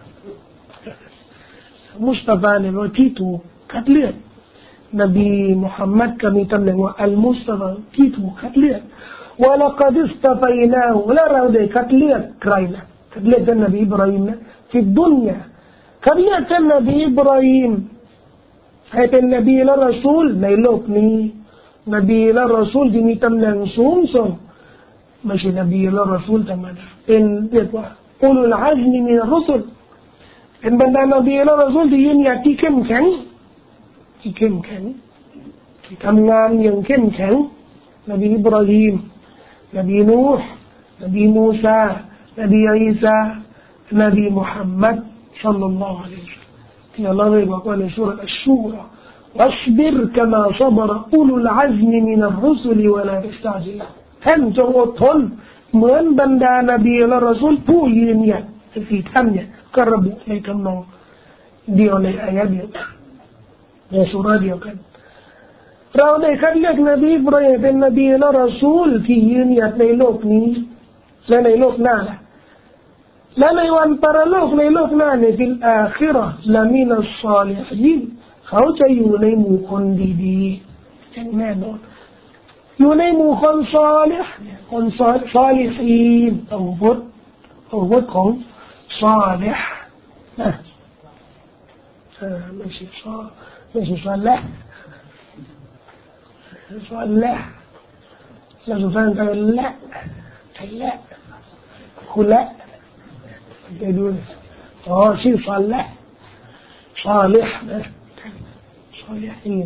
A: มุสตาฟาเนี่ยว่าที่ถูกคัดเลือกนบีมุฮัมมัดก็มีตำแหน่งว่าอัลมุสตาฟาที่ถูกคัดเลือกวะละกอดิสตอฟัยนาฮูและเราได้คัดเลือกใครล่ะคัดเลือกท่านนบีอิบราฮิมนะในดุนยาคัดเลือกท่านนบีอิบราฮิมให้เป็นนบีและรอซูลในโลกนี้นบีและรอซูลที่มีตำแหน่งสูงส่งไม่ใช่นบีและรอซูลธรรมดาเป็นเรียกว่าอุลุลอัซมีมินรุสุลเป็นบรรดานบีและรอซูลที่ยืนหยัดที่เข้มแข็งที่เข้มแข็งที่ทำงานอย่างเข้มแข็งนบีอิบราฮิมนบีนูห์นบีมูซานบีอีสานบีมุฮัมมัดศ็อลลัลลอฮุอะลัยฮิวะซัลลัมที่อัลลอฮ์ได้บอกว่าในซูเราะห์อัชชูราواصبر كما صبر أولو العزم من الرسل ولا تستعجل ท่านจงอดทนเหมือนบรรดานบีและรอซูลผู้ยืนหยัดที่ท่านเนี่ยก็ระบุในคำนองเดียวในอายะเดียวในซูเราะห์เดียวกันเราได้คัดเลือกนบีอิบราฮิมเป็นนบีและรอซูลที่ยืนหยัดในโลกนี้และในโลกหน้าและในวันปรโลกในโลกหน้าในฟิลอาคิเราะห์ละมินัสศอลิฮีนเขาจะอยู่ในหมู่คนดีๆอย่างแน่นอนอยู่ในหมู่คนศอลิห์คนศอลิฮีนเอาบทเอาบทของศอลิห์นะไม่ใช่ศอไม่ใช่ศอลิห์ศอลิห์เราจะฟังกันละละคุณละไปดูอ๋อชื่อศอลิห์ศอลิห์นะصالحين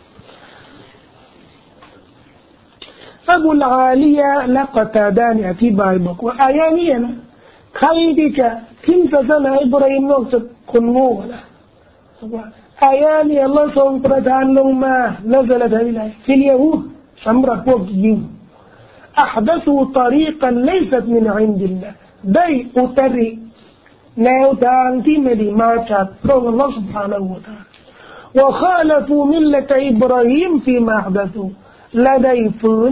A: أبو العالية لقتادان أتباع بقوة آيانية خيدك كم فسنة إبراهيم نقصد كنوه آياني الله سبحانه وتعالى لما نزلت هذه في اليهود سمرة وقيم أحدثوا طريقا ليست من عند الله داي أتري ناو تانتي مدي ما شاء الله سبحانه وتعالى وخالفوا ملة إبراهيم فيما أحدثوا لدي فن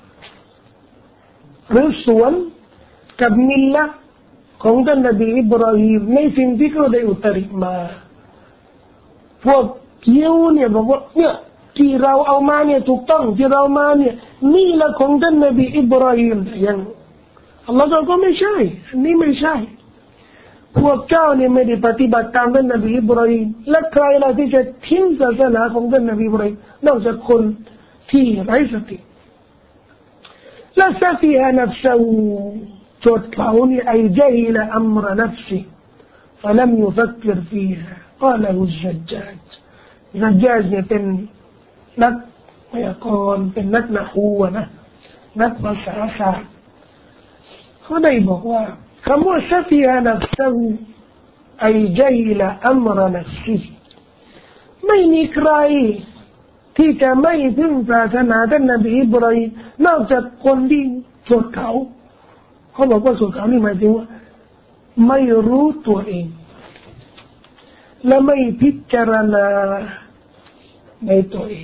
A: رسولกับมิลละของท่านนบีอิบราฮิมในสิ่งที่เขาได้อุตริมาพวกยิวเนี่ยบอกว่าเนี่ยที่เราเอามาเนี่ยถูกต้องที่เรามาเนี่ยนี่แหละของท่านนบีอิบราฮิมยังอัลลอฮฺก็ไม่ใช่อันนี้ไม่ใช่พวกเจ้าเนี่ยไม่ได้ปฏิบัติตามท่านนบีอิบราฮิมและใครล่ะที่จะทิ้งศาสนาของท่านนบีอิบราฮิมนอกจากคนที่ไร้สติและซะฟีฮะนัฟซะฮูจดเขาเนี่ยไอจัยละอัมรนัฟซิفلم يفكر فيها قاله الزجاج الزجاج เนี่ยเป็นนักไวยากรณ์เป็นนักนะฮูวะนะนักภาษาศาสตร์เขาได้บอกว่าคำว่าซะฟีฮะนัฟซะฮูไอจัยละอัมรนัฟซิไม่มีใครที่จะไม่พึ่งศาสนาท่านนบีอิบราฮิมนอกจากคนที่สดเขาเขาบอกว่าสดเขานี่หมายถึงว่าไม่รู้ตัวเองและไม่พิจารณาในตัวเอง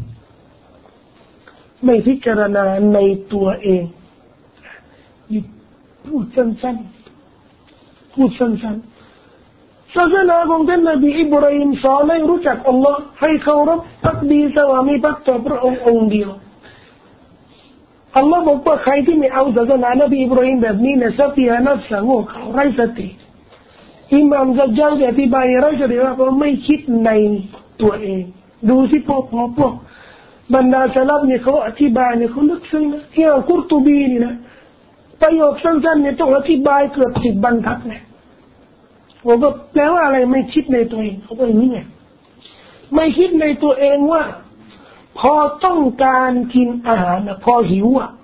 A: ไม่พิจารณาในตัวเองพูดสั้นๆพูดสั้นๆศาสนาของท่านนบีอิบราฮิมสอนให้รู้จักอัลลอฮ์ให้เคารพภักดีสวามิภักดิ์ต่อพระองค์องค์เดียวอัลลอฮ์บอกว่าใครที่ไม่เอาศาสนานบีอิบราฮิมแบบนี้เนี่ยซะฟีฮะนัฟซะฮูเขาไร้สติอิหม่ามซัจญาจอธิบายไร้สติว่าเขาไม่คิดในตัวเองดูสิพวกพวกบรรดาสลับเนี่ยเขาอธิบายเนี่ยเขาลึกซึ้งนะที่อัลกุรตุบีนี่นะประโยคสั้นๆเนี่ยต้องอธิบายเกือบสิบบรรทัดเนี่ยผมก็แปลว่าอะไรไม่คิดในตัวเองเขาบอกอย่างนี้ไงไม่คิดในตัวเองว่าพอต้องการกินอาหารนะพอหิวอ่ะ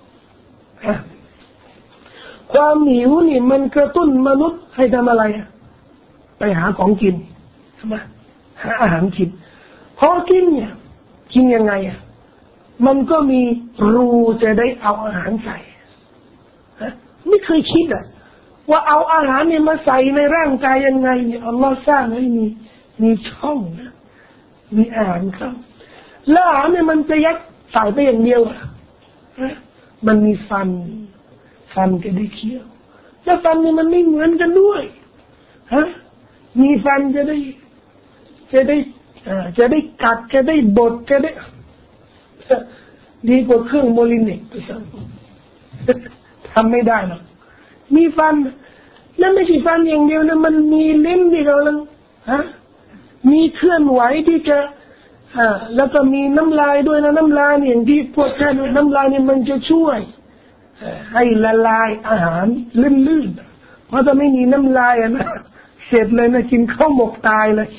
A: ความหิวนี่มันกระตุ้นมนุษย์ให้ทำอะไรอ่ะไปหาของกินใช่ไหมหาอาหารกินพอกินเนี่ยกินยังไงอ่ะมันก็มีรูจะได้เอาอาหารใส่ไม่เคยคิดอ่ะว่าเอาอาหารเนี่ยมาใส่ในร่างกายยังไงเนี่ยอัลลอฮ์สร้างให้มีมีช่องนะมีอาหารเข้าแล้วอาหารเนี่ยมันจะยัดใส่ไปอย่างเดียวอ่ะมันมีฟันฟันจะได้เคี้ยวแล้วฟันเนี่ยมันไม่เหมือนกันด้วยฮะมีฟันจะได้จะได้อ่าจะได้กัดจะได้บดจะได้ดีกว่าเครื่องโมลินิกไปซะทำไม่ได้หรอกมีฟันแล้วไม่ใช่ฟันอย่างเดียวนะมันมีลิ้นที่เราลังฮะมีเคลื่อนไหวที่จะอ่าแล้วก็มีน้ำลายด้วยนะน้ำลายเนี่ยที่พวกแค่น้ำลายเนี่ยมันจะช่วยให้ละลายอาหารลื่นๆเพราะถ้าไม่มีน้ำลายอะนะเสร็จเลยนะกินข้าวหมกตายเลย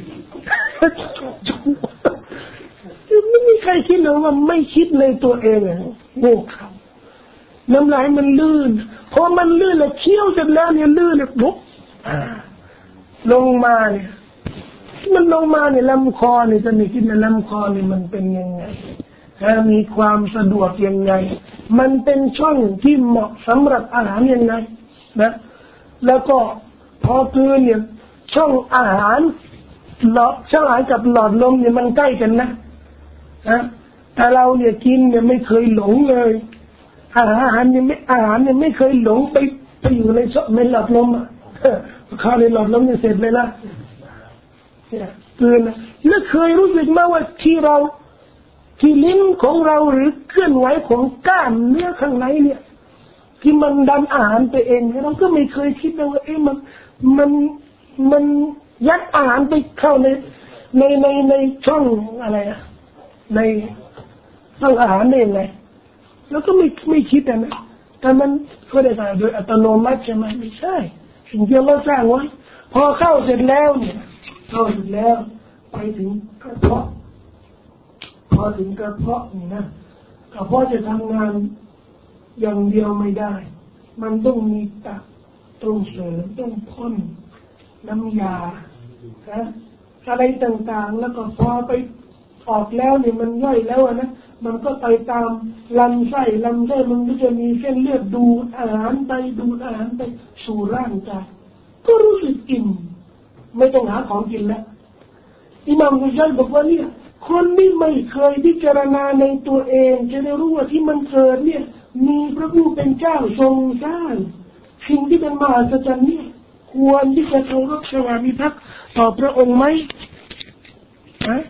A: ไม่มีใครคิดเลยว่าไม่คิดเลยตัวเองอะโง่เขาน้ำลายมันลื่นพอมันลื่นแล้วเคี้ยวเสร็จแล้วเนี่ยลื่นเลยปุ๊บลงมาเนี่ยมันลงมาเนี่ยลำคอเนี่ยจะมีคิดในลำคอเนี่ยมันเป็นยังไงมีความสะดวกยังไงมันเป็นช่องที่เหมาะสำหรับอาหารยังไงนะแล้วก็พอคืนเนี่ยช่องอาหารหลอดช่องอาหารกับหลอดลมเนี่ยมันใกล้กันนะฮะแต่เราเนี่ยกินเนี่ยไม่เคยหลงเลยอาหารเนี่ยไม่อาหารเนี่ยไม่เคยหลงไปไปอยู่ในช่องในหลอดลมอ่ะเข้าในหลอดลมเนี่ยเสร็จเลยละเนี่ยคืนแล้วเคยรู้สึกไหมว่าที่เราที่ลิ้นของเราหรือเคลื่อนไหวของกล้ามเนื้อข้างในเนี่ยที่มันดันอาหารไปเองเราก็ไม่เคยคิดเลยว่าเอ๊ะมันมันมันยัดอาหารไปเข้าในในในในช่องอะไรอะในช่องอาหารได้ยังไงแล้วก็ไม่ไม่คิดนะแต่มันก็ได้ทำโดยอัตโนมัติใช่ไหมไม่ใช่สิ่งที่เราสร้างไว้พอเข้าเสร็จแล้วเนี่ยเข้าเสร็จแล้วไปถึงกระเพาะพอถึงกระเพาะนี่นะกระเพาะจะทำงานอย่างเดียวไม่ได้มันต้องมีตับต้องเสริมต้องพ่นน้ำยานะอะไรต่างๆแล้วก็พอไปออกแล้วเนี่ยมันย่อยแล้วนะมันก็ไปตามลำไส้ลำไส้มันก็จะมีเส้นเลือดดูดอาหารไปดูดอาหารไปสู่ร่างกายก็รู้สึกอิ่มไม่ต้องหาของกินแล้วอิหม่ามซุจัยบอกว่าเนี่ยคนที่ไม่เคยพิจารณาในตัวเองจะได้รู้ว่าที่มันเกิดเนี่ยมีพระผู้เป็นเจ้าทรงสร้างสิ่งที่เป็นมหัศจรรย์เนี่ยควรที่จะเคารพสวามิภักดิ์ต่อพระองค์ไหมะ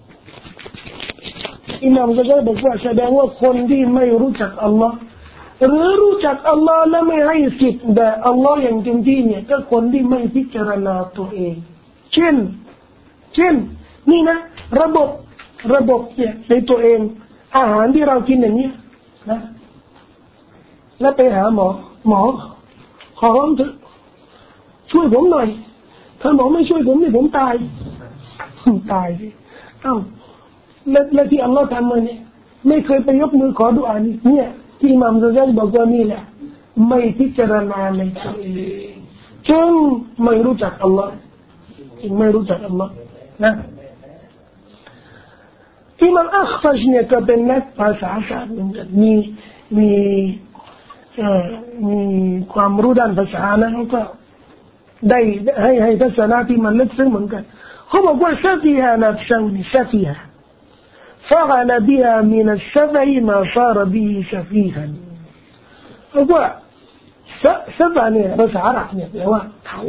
A: อิหม่ามก็จะบอกว่าแสดงว่าคนที่ไม่รู้จักอัลลอฮ์หรือรู้จักอัลลอฮ์และไม่ให้สิทธิ์แด่อัลลอฮ์อย่างเต็มที่เนี่ยก็คนที่ไม่พิจารณาตัวเองเช่นเช่นนี่นะระบบระบบเนี่ยในตัวเองอาหารที่เรากินอย่างนี้นะแล้วไปหาหมอหมอขอร้องเถอะช่วยผมหน่อยถ้าหมอไม่ช่วยผมนี่ผมตายผมตายสิเอ้าแล้วแล้วที่อัลลอฮ์ทำมาเนี่ยไม่เคยไปยกมือขอดุอานี่เนี่ยที่อิหม่ามซะซันบอกว่านี่แหละไม่พิจารณาในตัวเองจึงไม่รู้จักอัลลอฮ์จึงไม่รู้จักอัลลอฮ์นะอิหม่ามอัคฟัชเนี่ยก็เป็นนักภาษาศาสตร์เหมือนกันมีมีเอ่อมีความรู้ด้านภาษานะเขาก็ได้ให้ให้ทัศนะที่มันลึกซึ้งเหมือนกันเขาบอกว่าซะฟีฮะนัฟซะนี่ซะฟีฮะفعل بها من السفه ما صار به سفيها เขาว่าซะฟะเนี่ยภาษาอาหรับเนี่ยแปลว่าเขา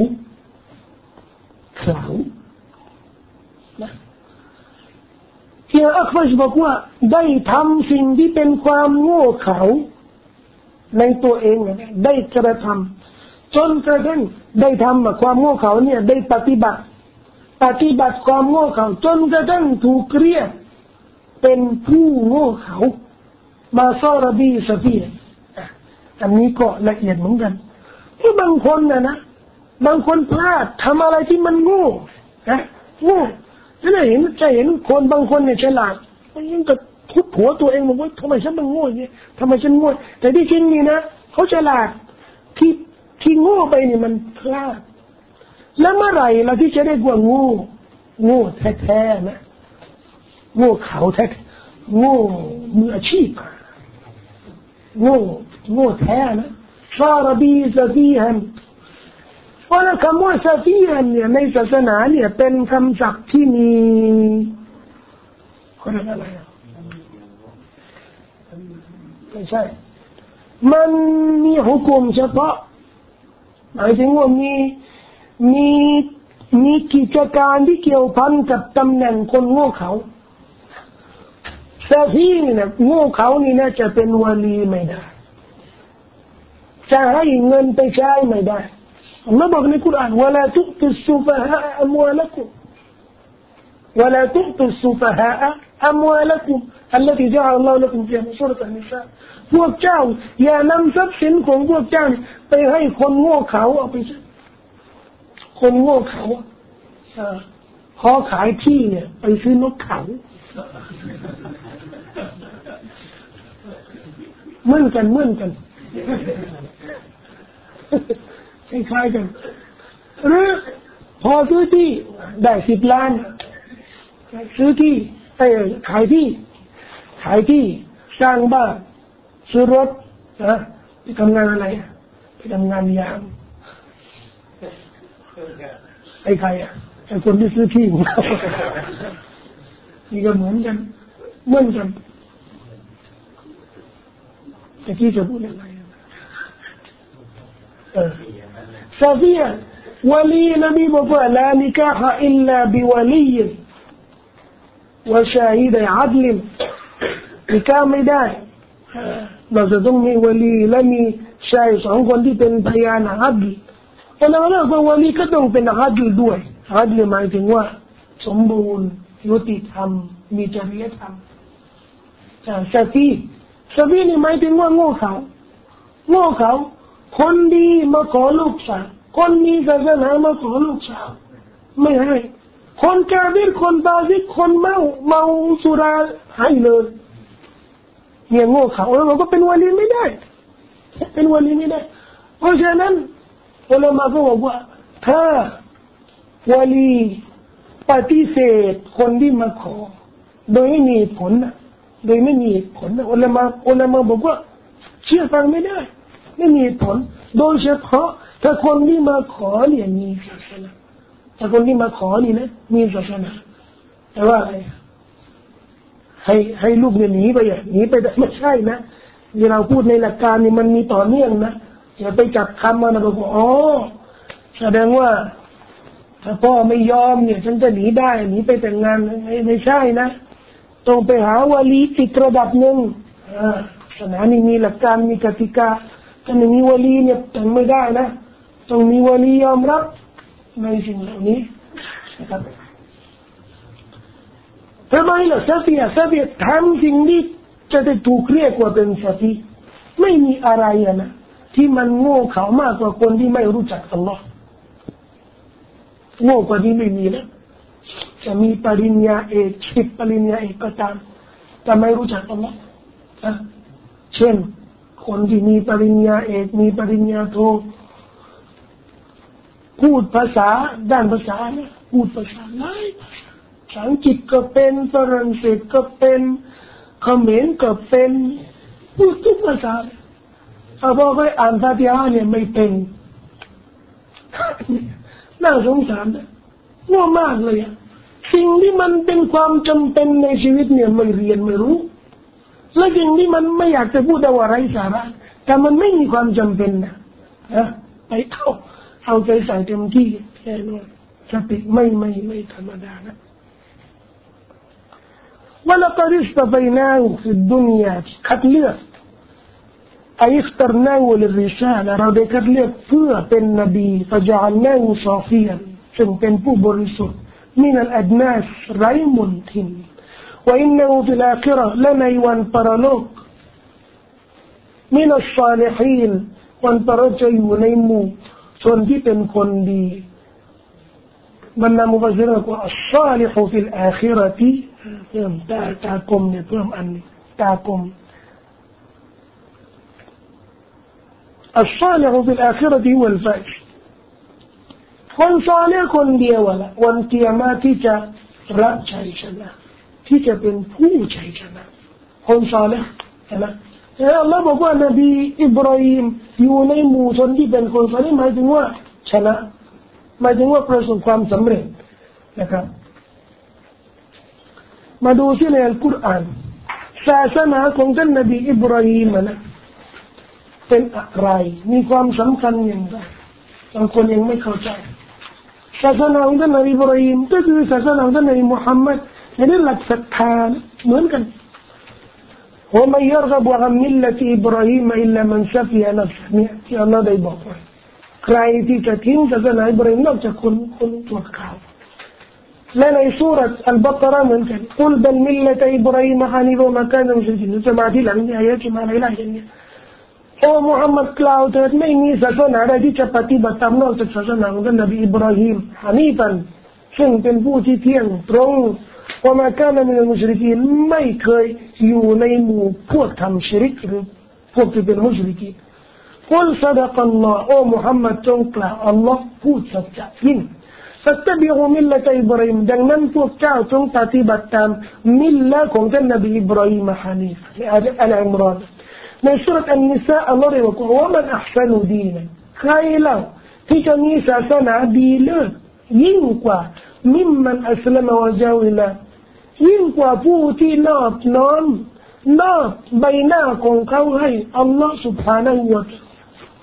A: เขานะที่อัคฟัชบอกว่าได้ทำสิ่งที่เป็นความโง่เขลาในตัวเองเนี่ยได้กระทำจนกระทั่งได้ทำความโง่เขลาเนี่ยได้ปฏิบัติปฏิบัติความโง่เขลาจนกระทั่งถูกเรียกเป็นผู้โง่เขลามาซอรบีซะฟีอันนี้ก็ละเอียดเหมือนกันที่บางคนนะนะบางคนพลาดทำอะไรที่มันโง่นะโง่จะเห็นจะเห็นคนบางคนเนี่ยฉลาดมันยังกับทุบหัวตัวเองบอกว่าทำไมฉันมันโง่อย่างนี้ทำไมฉันโง่แต่ที่จริงนี่นะเขาฉลาดที่ที่โง่ไปนี่มันพลาดแล้วเมื่อไหร่เราที่จะได้กว่าโง่โง่แท้ๆนะโง่เขาแท้โง่มืออาชีพโง่โง่แท้นะซาระบีซะฟีฮันเพราะคำว่าซะฟีฮันเนี่ยในศาสนาเนี่ยเป็นคำศัพท์ที่มีคนอะไรไม่ใช่มันมีหุกุมเฉพาะหมายถึงว่ามีมีมีกิจการที่เกี่ยวพันกับตำแหน่งคนโง่เขาซะฟีเนี่ยโง่เขานี่น่าจะเป็นวะลีไม่ได้จะให้เงินไปใช้ไม่ได้อัลลอฮ์บอกในกุรอานวะลาตุตุสซุฟะฮะอัมวาลักุมวะลาตุตุสซุฟะฮะอัมวาลักุมالتي جعل الله لكم فيها سورة النساء พวกเจ้าอย่านำทรัพย์สินของพวกเจ้าไปให้คนโง่เขาเอาไปใช้คนโง่เขาอ่าพอขายที่เนี่ยไปซื้อนกเขาเหมือนกันเหมือนกันคล้ายๆกันหรือพอซื้อที่ได้สิบล้านซื้อที่ไอ้ขายที่ขายที่สร้างบ้านซื้อรถนะไปทำงานอะไรไปทำงานยามไอ้ใครอ่ะไอ้คนที่ซื้อที่ของเขานี่ก็เหมือนกันเหมือนกันแต่ที่จะพูดอะไรเออซาฟียะวะลีนบีบอกว่าลานิกาฮะอิลลาบิวะลีวะชาฮิดะอัดลนิกาไม่ได้เราจะต้องมีวะลีและมีชายสองคนที่เป็นพยานอัดลแต่เราเรียกว่าวะลีก็ต้องเป็นอัดลด้วยอัดลหมายถึงว่าสมบูรณ์ยุติธรรมมีจริยธรรมซาฟีซาฟีนี่หมายถึงว่าโง่เขาโง่เขาคนดีมาขอลูกสาวคนมีศาสนามาขอลูกสาวไม่ให้คนกาเฟรคนบาซิกคนเมาเมาสุราให้เลยเนี่ยโง่เขาแล้วเราก็เป็นวะลีไม่ได้เป็นวะลีไม่ได้เพราะฉะนั้นอุลามะก็บอกว่าถ้าวะลีปฏิเสธคนที่มาขอโดยไม่มีผลนะโดยไม่มีผลนะอุลามะอุลามะบอกว่าเชื่อฟังไม่ได้ไม่มีผลโดยเฉพาะถ้าคนที่มาขอเนี่ยมีศาสนาถ้าคนที่มาขอนี่นะมีศาสนาแต่ว่าอะไรให้ให้ลูกเนี่ยหนีไปอ่ะหนีไปแต่ไม่ใช่นะที่เราพูดในหลักการนี่มันมีต่อเนื่องนะอย่าไปจับคำมาแล้วบอกอ๋อแสดงว่าถ้าพ่อไม่ยอมเนี่ยฉันจะหนีได้หนีไปแต่งงานไม่ไม่ใช่นะต้องไปหาวาลีอีกระดับหนึ่งศาสนานี่มีหลักการมีกติกาถ้าไม่มีวาลีเนี่ยแต่งไม่ได้นะต้องมีวาลียอมรับในสิ่งเหล่านี้นะครับทำไมล่ะซาฟีซาฟีทำสิ่งที่จะได้ถูกเรียกว่าเป็นซาฟีไม่มีอะไรนะที่มันโง่เขลามากกว่าคนที่ไม่รู้จักอัลลอฮ์โง่กว่านี้ไม่มีแล้วจะมีปริญญาเอกสิบปริญญาเอกก็ตามแต่ไม่รู้จักอัลลอฮ์นะเช่นคนที่มีปริญญาเอกมีปริญญาโทพูดภาษาด้านภาษาเนี่ยพูดภาษาหลายภาษาภาษาอังกฤษก็เป็นฝรั่งเศสก็เป็นเขมรก็เป็นพูดทุกภาษาถ้าพอไปอ่านฟาติฮะเนี่ยไม่เป็นน่าสงสารนะง่วงมากเลยอะสิ่งที่มันเป็นความจำเป็นในชีวิตเนี่ยไม่เรียนไม่รู้และสิ่งที่มันไม่อยากจะพูดเอาอะไรสาระแต่มันไม่มีความจำเป็นนะนะไปเอาเอาใจใส่เต็มที่แค่นั้นสติไม่ไม่ไม่ธรรมดานะولقد اصطفيناه في الدنياคัดเลือกไอ้اخترناه للرسالة เราได้คัดเลือกเพื่อเป็นนบี فجعلناه صافيا ซึ่งเป็นผู้บริสุทธิ์من الأدناس ไร้มลทิน وإنه في الآخرة และในวันปรโลก من الصالحين วันปรโลกจะอยู่ในหมู่ชนที่เป็นคนดีบรรดามุฟัสซิรบอกว่าอัลศอลิฮุฟิลอาคิเราะติเพิ่มตาตากลมเนี่ยเพิ่มอันนี้ตากลมอัลศอลิฮุฟิลอาคิเราะติวัลฟาอิชคนซอลิฮ์คนเดียวละวันกิยามะฮ์ที่จะรับชัยชนะที่จะเป็นผู้ชัยชนะคนซอลิฮ์นะแล้วอัลลอฮ์บอกว่านบีอิบราฮิมอยู่ในหมู่ชนที่เป็นคนซอลิฮ์หมายถึงว่าชนะหมายถึงว่าประสบความสำเร็จนะครับมาดูที่ในอัลกุรอานศาสนาของท่านนบีอิบราฮิมนะเป็นอะไรมีความสำคัญอย่างไรบางคนยังไม่เข้าใจศาสนาของท่านนบีอิบราฮิมก็คือศาสนาของท่านนบีมุฮัมมัดในเรื่องหลักศรัทธาเหมือนกันومن يرغب عن ملة إبراهيم إلا من سفه نفسهเนี่ยที่อัลลอฮ์ได้บอกไว้ใครที่จะทิ้งศาสนาอิบราฮิมนอกจากคนคนตัวขาวและในซูเราะห์อัลบักเราะห์เหมือนกันกุลบัลมิลละตอิบราฮิมฮานีฟะมาคานะมุชริกีนจะมาที่หลังนี้อายะห์ที่มาหลายๆอย่างนี้โอ้มุฮัมมัดกล่าวเถิดไม่มีศาสนาใดที่จะปฏิบัติตามนอกจากศาสนาของท่านนบีอิบราฮิมฮานีฟันซึ่งเป็นผู้ที่เที่ยงตรงว่ามาคานะมินัลมุชริกีนไม่เคยอยู่ในหมู่พวกทำชิริกหรือพวกที่เป็นมุชริกีนกุลซะดะกัลลอฮ์โอ้มุฮัมมัดจงกล่าวอัลลอฮ์พูดสัจจะจริงฟัตตะบิอูมิลละตอิบราฮิมดังนั้นพวกเจ้าจงปฏิบัติตามมิลละของท่านนบีอิบราฮิมฮานีฟในอายะห์อัลอิมรานในซูเราะห์อันนิสาอัลลอฮ์เรียกว่าว่ามันอัห์ซะนุดีนะใครเล่าที่จะมีศาสนาดีเลิศยิ่งกว่ามิมมันอัสลามะวะญะอิละยิ่งกว่าผู้ที่นอบน้อมนอบใบหน้าของเขาให้อัลลอฮ์ سبحانه และ تعالى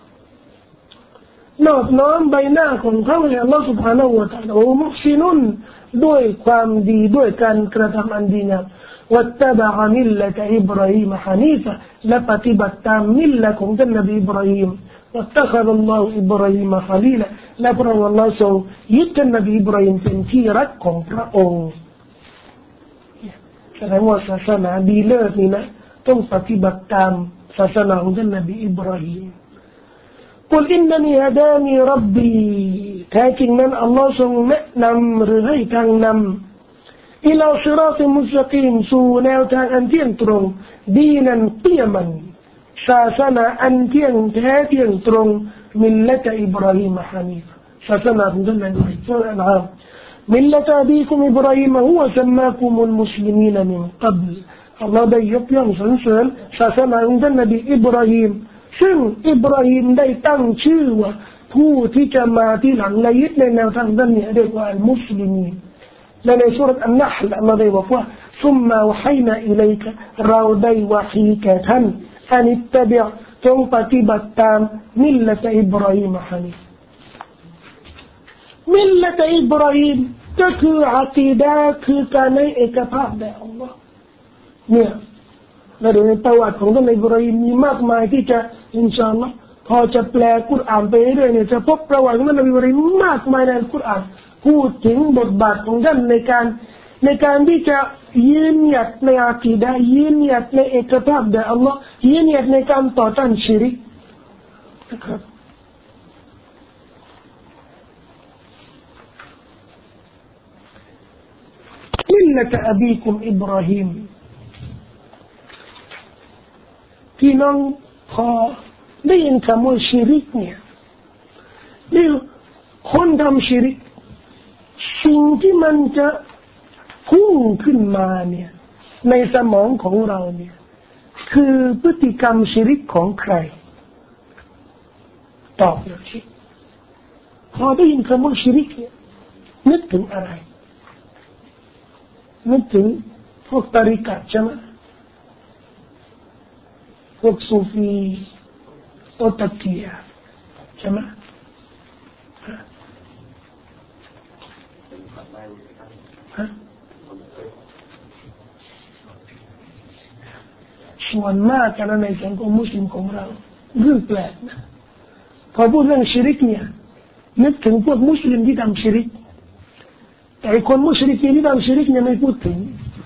A: นอบน้อมใบหน้าของเขาให้อัลลอฮ์ سبحانه และ تعالى วะมุหซินุนด้วยความดีด้วยการกระทำอันดีงามวัตตะบะมิลละตอิบราฮิมฮานีฟะและปฏิบัติตามมิลละของท่านนบีอิบราฮิมวัตตะครัลลอฮุอิบราฮิมคอลีละและพระองค์อัลลอฮ์ทรงยึดท่านนบีอิบราฮิมเป็นที่รักของพระองค์แสดงว่าศาสนาดีเลิศนี่นะต้องปฏิบัติตามศาสนาของท่านนบีอิบราฮิมกุลอินนันีฮะดานีรับบีแท้จริงนั้นอัลลอฮ์ทรงแนะนำหรือให้ทางนำอิลาซิรอติมุสตะกีมสู่แนวทางอันเที่ยงตรงดีนันเตี้ยมันศาสนาอันเที่ยงแท้เที่ยงตรงมิลละตอิบราฮิมฮานีฟศาสนาของท่านนบีอิบราฮิมملة أبيكم إبراهيم هو سماكم المسلمين من قبل اللهได้ยกย่องสรรเสริญศาสนาของท่านนบีอิบราฮิมซึ่งอิบราฮิมได้ตั้งชื่อว่าผู้ที่จะมาที่หลังและยึดในแนวทางนั้นเนี่ยเรียกว่าอัลมุสลิมีนและในซูเราะห์อันนะห์ลอัลลอฮ์ได้บอกว่าซุมมาวัฮัยนาอิลัยกะเราได้วะฮีแก่ท่านอันอิตตะบิอ์จงปฏิบัติตามมิลละตอิบราฮิมฮานีฟมิลละตอิบราฮิมก็คืออากีดะห์คือการให้เอกภาพแด่อัลลอฮ์เนี่ยและในประวัติของท่านอิบราฮิมมีมากมายที่จะอินชาอัลลอฮ์พอจะแปลกุรอานไปเรื่อยๆเนี่ยจะพบประวัติของท่านอิบราฮิมมากมายในกุรอานพูดถึงบทบาทของท่านในการในการที่จะยืนหยัดในอากีดะห์ยืนหยัดในเอกภาพแด่อัลลอฮ์ยืนหยัดในการต่อต้านชิริกนะครับมิลละตะอบีกุมอิบราฮิมพี่น้องพอได้ยินคำว่าชิริกเนี่ยนี่คนทำชิริกสิ่งที่มันจะพุ่งขึ้นมาเนี่ยในสมองของเราเนี่ยคือพฤติกรรมชิริกของใครตอบหน่อยสิพอได้ยินคำว่าชิริกเนี่ยนึกถึงอะไรนึกถึงพวกตาริกะใช่ไหมพวกซูฟีโอตะเกียใช่ไหมส่วนมากกันในสังคมมุสลิมของเราเรื่องแปลกนะพอพูดเรื่องชิริกเนี่ยนึกถึงพวกมุสลิมที่ทำชิริกแต่คนมุชริกีที่ทำชิริกเนี่ยไม่พูดถึง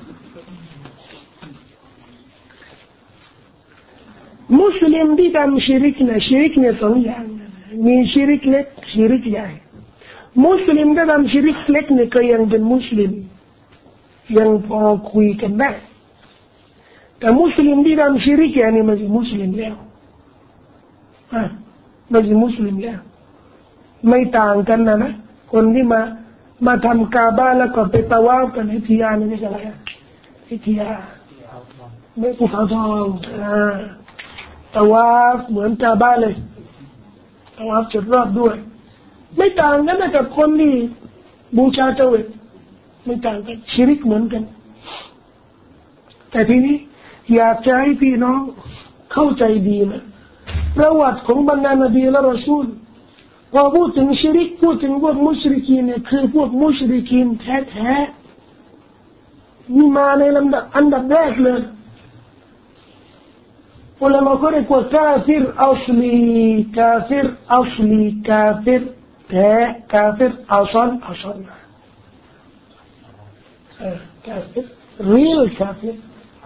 A: มุสลิมที่ทำชิริกเนี่ยชิริกเนี่ยสองอย่างมีชิริกเล็กชิริกใหญ่มุสลิมที่ทำชิริกเล็กเนี่ยก็ยังเป็นมุสลิมยังพอคุยกันได้แต่มุสลิมที่ทำชิริกเนี่ยมันเป็นมุสลิมแล้วอ่ะมันเป็นมุสลิมแล้วไม่ต่างกันนะนะคนที่มามาทำกาบาแล้วก็ไปตะวาฟกันให้ทิยานี่อะไรอ่ะให้ทิยาไม่ภูเขาทองอ่าตะวาฟเหมือนกาบาเลยตะวาฟจุดรอบด้วยไม่ต่างกันนะกับคนที่บูชาเจวิตไม่ต่างกันชิริกเหมือนกันแต่ทีนี้อยากจะให้พี่น้องเข้าใจดีนะประวัติของบรรดานบีและรอซูลพอพูดถึงชิริกพูดถึงพวกมุชริกีนเนี่ยคือพวกมุชริกีนแท้ๆนี่มาในลำดับอันดับแรกเลยอุลามะเขาเรียกว่ากาฟิรอัศลีกาฟิรอัศลีกาฟิรแท้กาฟิรอัศลอัศลเออกาฟิร real กาฟิร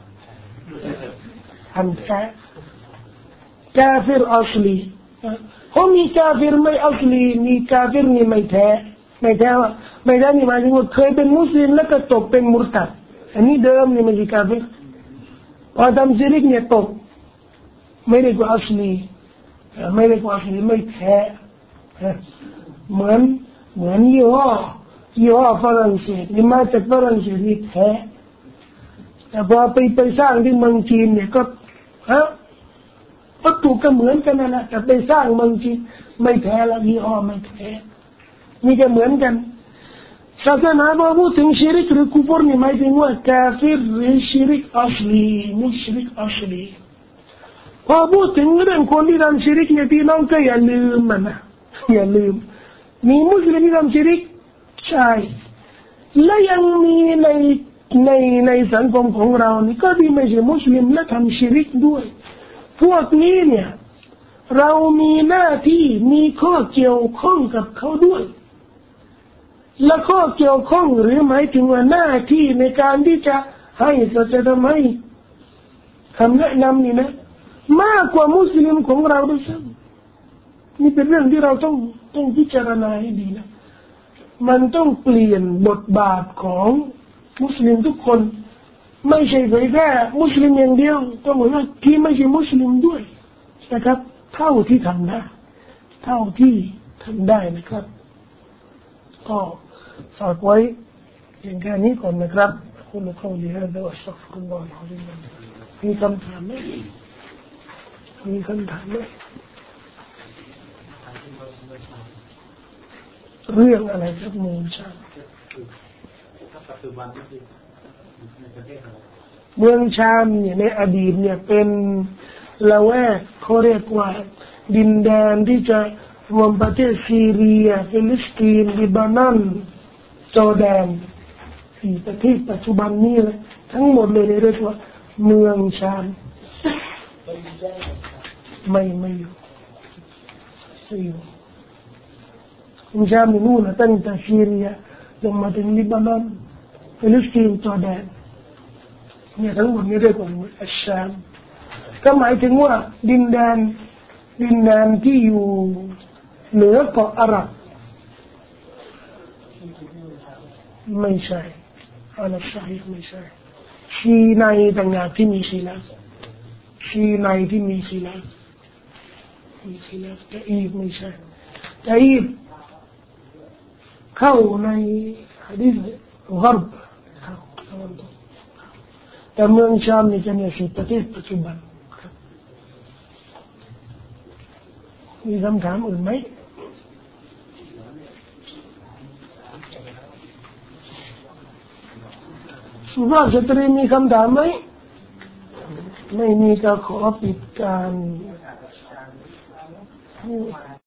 A: อันแท้กาฟิรอัศลีเขามีกาฟิรไม่อัศลีมีกาฟิรนี่ไม่แท้ไม่แท้ว่าไม่แท้นี่หมายถึงว่าเคยเป็นมุสลิมแล้วก็ตกเป็นมุรตัดอันนี้เดิมนี่ไม่ใช่กาฟิรพอทำชิริกเนี่ยตกไม่ได้กว่าอัศลีไม่ได้กว่าอัศลีไม่แท้เหมือนเหมือนยี่ห้อยี่ห้อฝรั่งเศสนี่มาจากฝรั่งเศสนี่แท้แต่พอไปไปสร้างที่เมืองจีนเนี่ยก็ฮะวัตถุก็เหมือนกันนั่นแหละแต่ไปสร้างเมืองจีนไม่แท้แล้วยี่ห้อไม่แท้นี่ก็เหมือนกันศาสนาพอพูดถึงชิริกหรือกุฟรนี่หมายถึงว่ากาฟิรหรือชิริกอัศลีมุชริกอัศลีพอพูดถึงเรื่องคนที่ทำชิริกเนี่ยพี่น้องก็อย่าลืมมันนะอย่าลืมมีมุสลิมที่ทำชิริกใช่และยังมีในในในสังคมของเรานี่ก็ที่ไม่ใช่มุสลิมและทำชิริกด้วยพวกนี้เนี่ยเรามีหน้าที่มีข้อเกี่ยวข้องกับเขาด้วยและข้อเกี่ยวข้องหรือหมายถึงว่าหน้าที่ในการที่จะให้สัจธรรมให้คำแนะนำนี่นะมากกว่ามุสลิมของเราด้วยซ้ำนี่เป็นเรื่องที่เราต้องต้องพิจารณาให้ดีนะมันต้องเปลี่ยนบทบาทของมุสลิมทุกคนไม่ใช่เผยแค่มุสลิมอย่างเดียวต้องบอกว่าที่ไม่ใช่มุสลิมด้วยนะครับเท่าที่ทำได้เท่าที่ทำได้นะครับก็ฝากไว้อย่างแค่นี้ก่อนนะครับคุณผู้ฟังที่ให้ได้อัสสัฆฟิรุลลอฮุอะลัยฮิมีคำถามไหมมีคำถามไหมเรื่องอะไรครับมูลชาเมืองชามเนี่ยในอดีตเนี่ยเป็นละแวกเขาเรียกว่าดินแดนที่จะรวมประเทศซีเรียฟิลิสตีนลิบานอนจอร์แดนสี่ประเทศปัจจุบันนี้เลยทั้งหมดเลยเรียกว่าเมืองชามไม่ไม่อยู่ไม่อยู่เมืองชามนี่นู่นนะตั้งแต่ซีเรียจนมาถึงลิบานอนฟิลิสตีนจอร์แดนเนี่ยทั้งหมดนี้เรียกว่าอัชชามก็หมายถึงว่าดินแดนดินแดนที่อยู่เหนือเกาะอาหรับไม่ใช่อันนั้นใช่ไม่ใช่ซีไนต่างหากที่มีซีลาฟซีไนที่มีซีลาฟมีซีลาฟแต่อีฟไม่ใช่แต่อีฟเข้าในฮะดีษกัรบเข้าตะวันตกแต่เมืองชามนี่จะเนี่ยสี่ประเทศปัจจุบันมีคำถามอื่นไหมสุภาพสตรีมีคำถามไหมไม่มีก็ขอปิดการ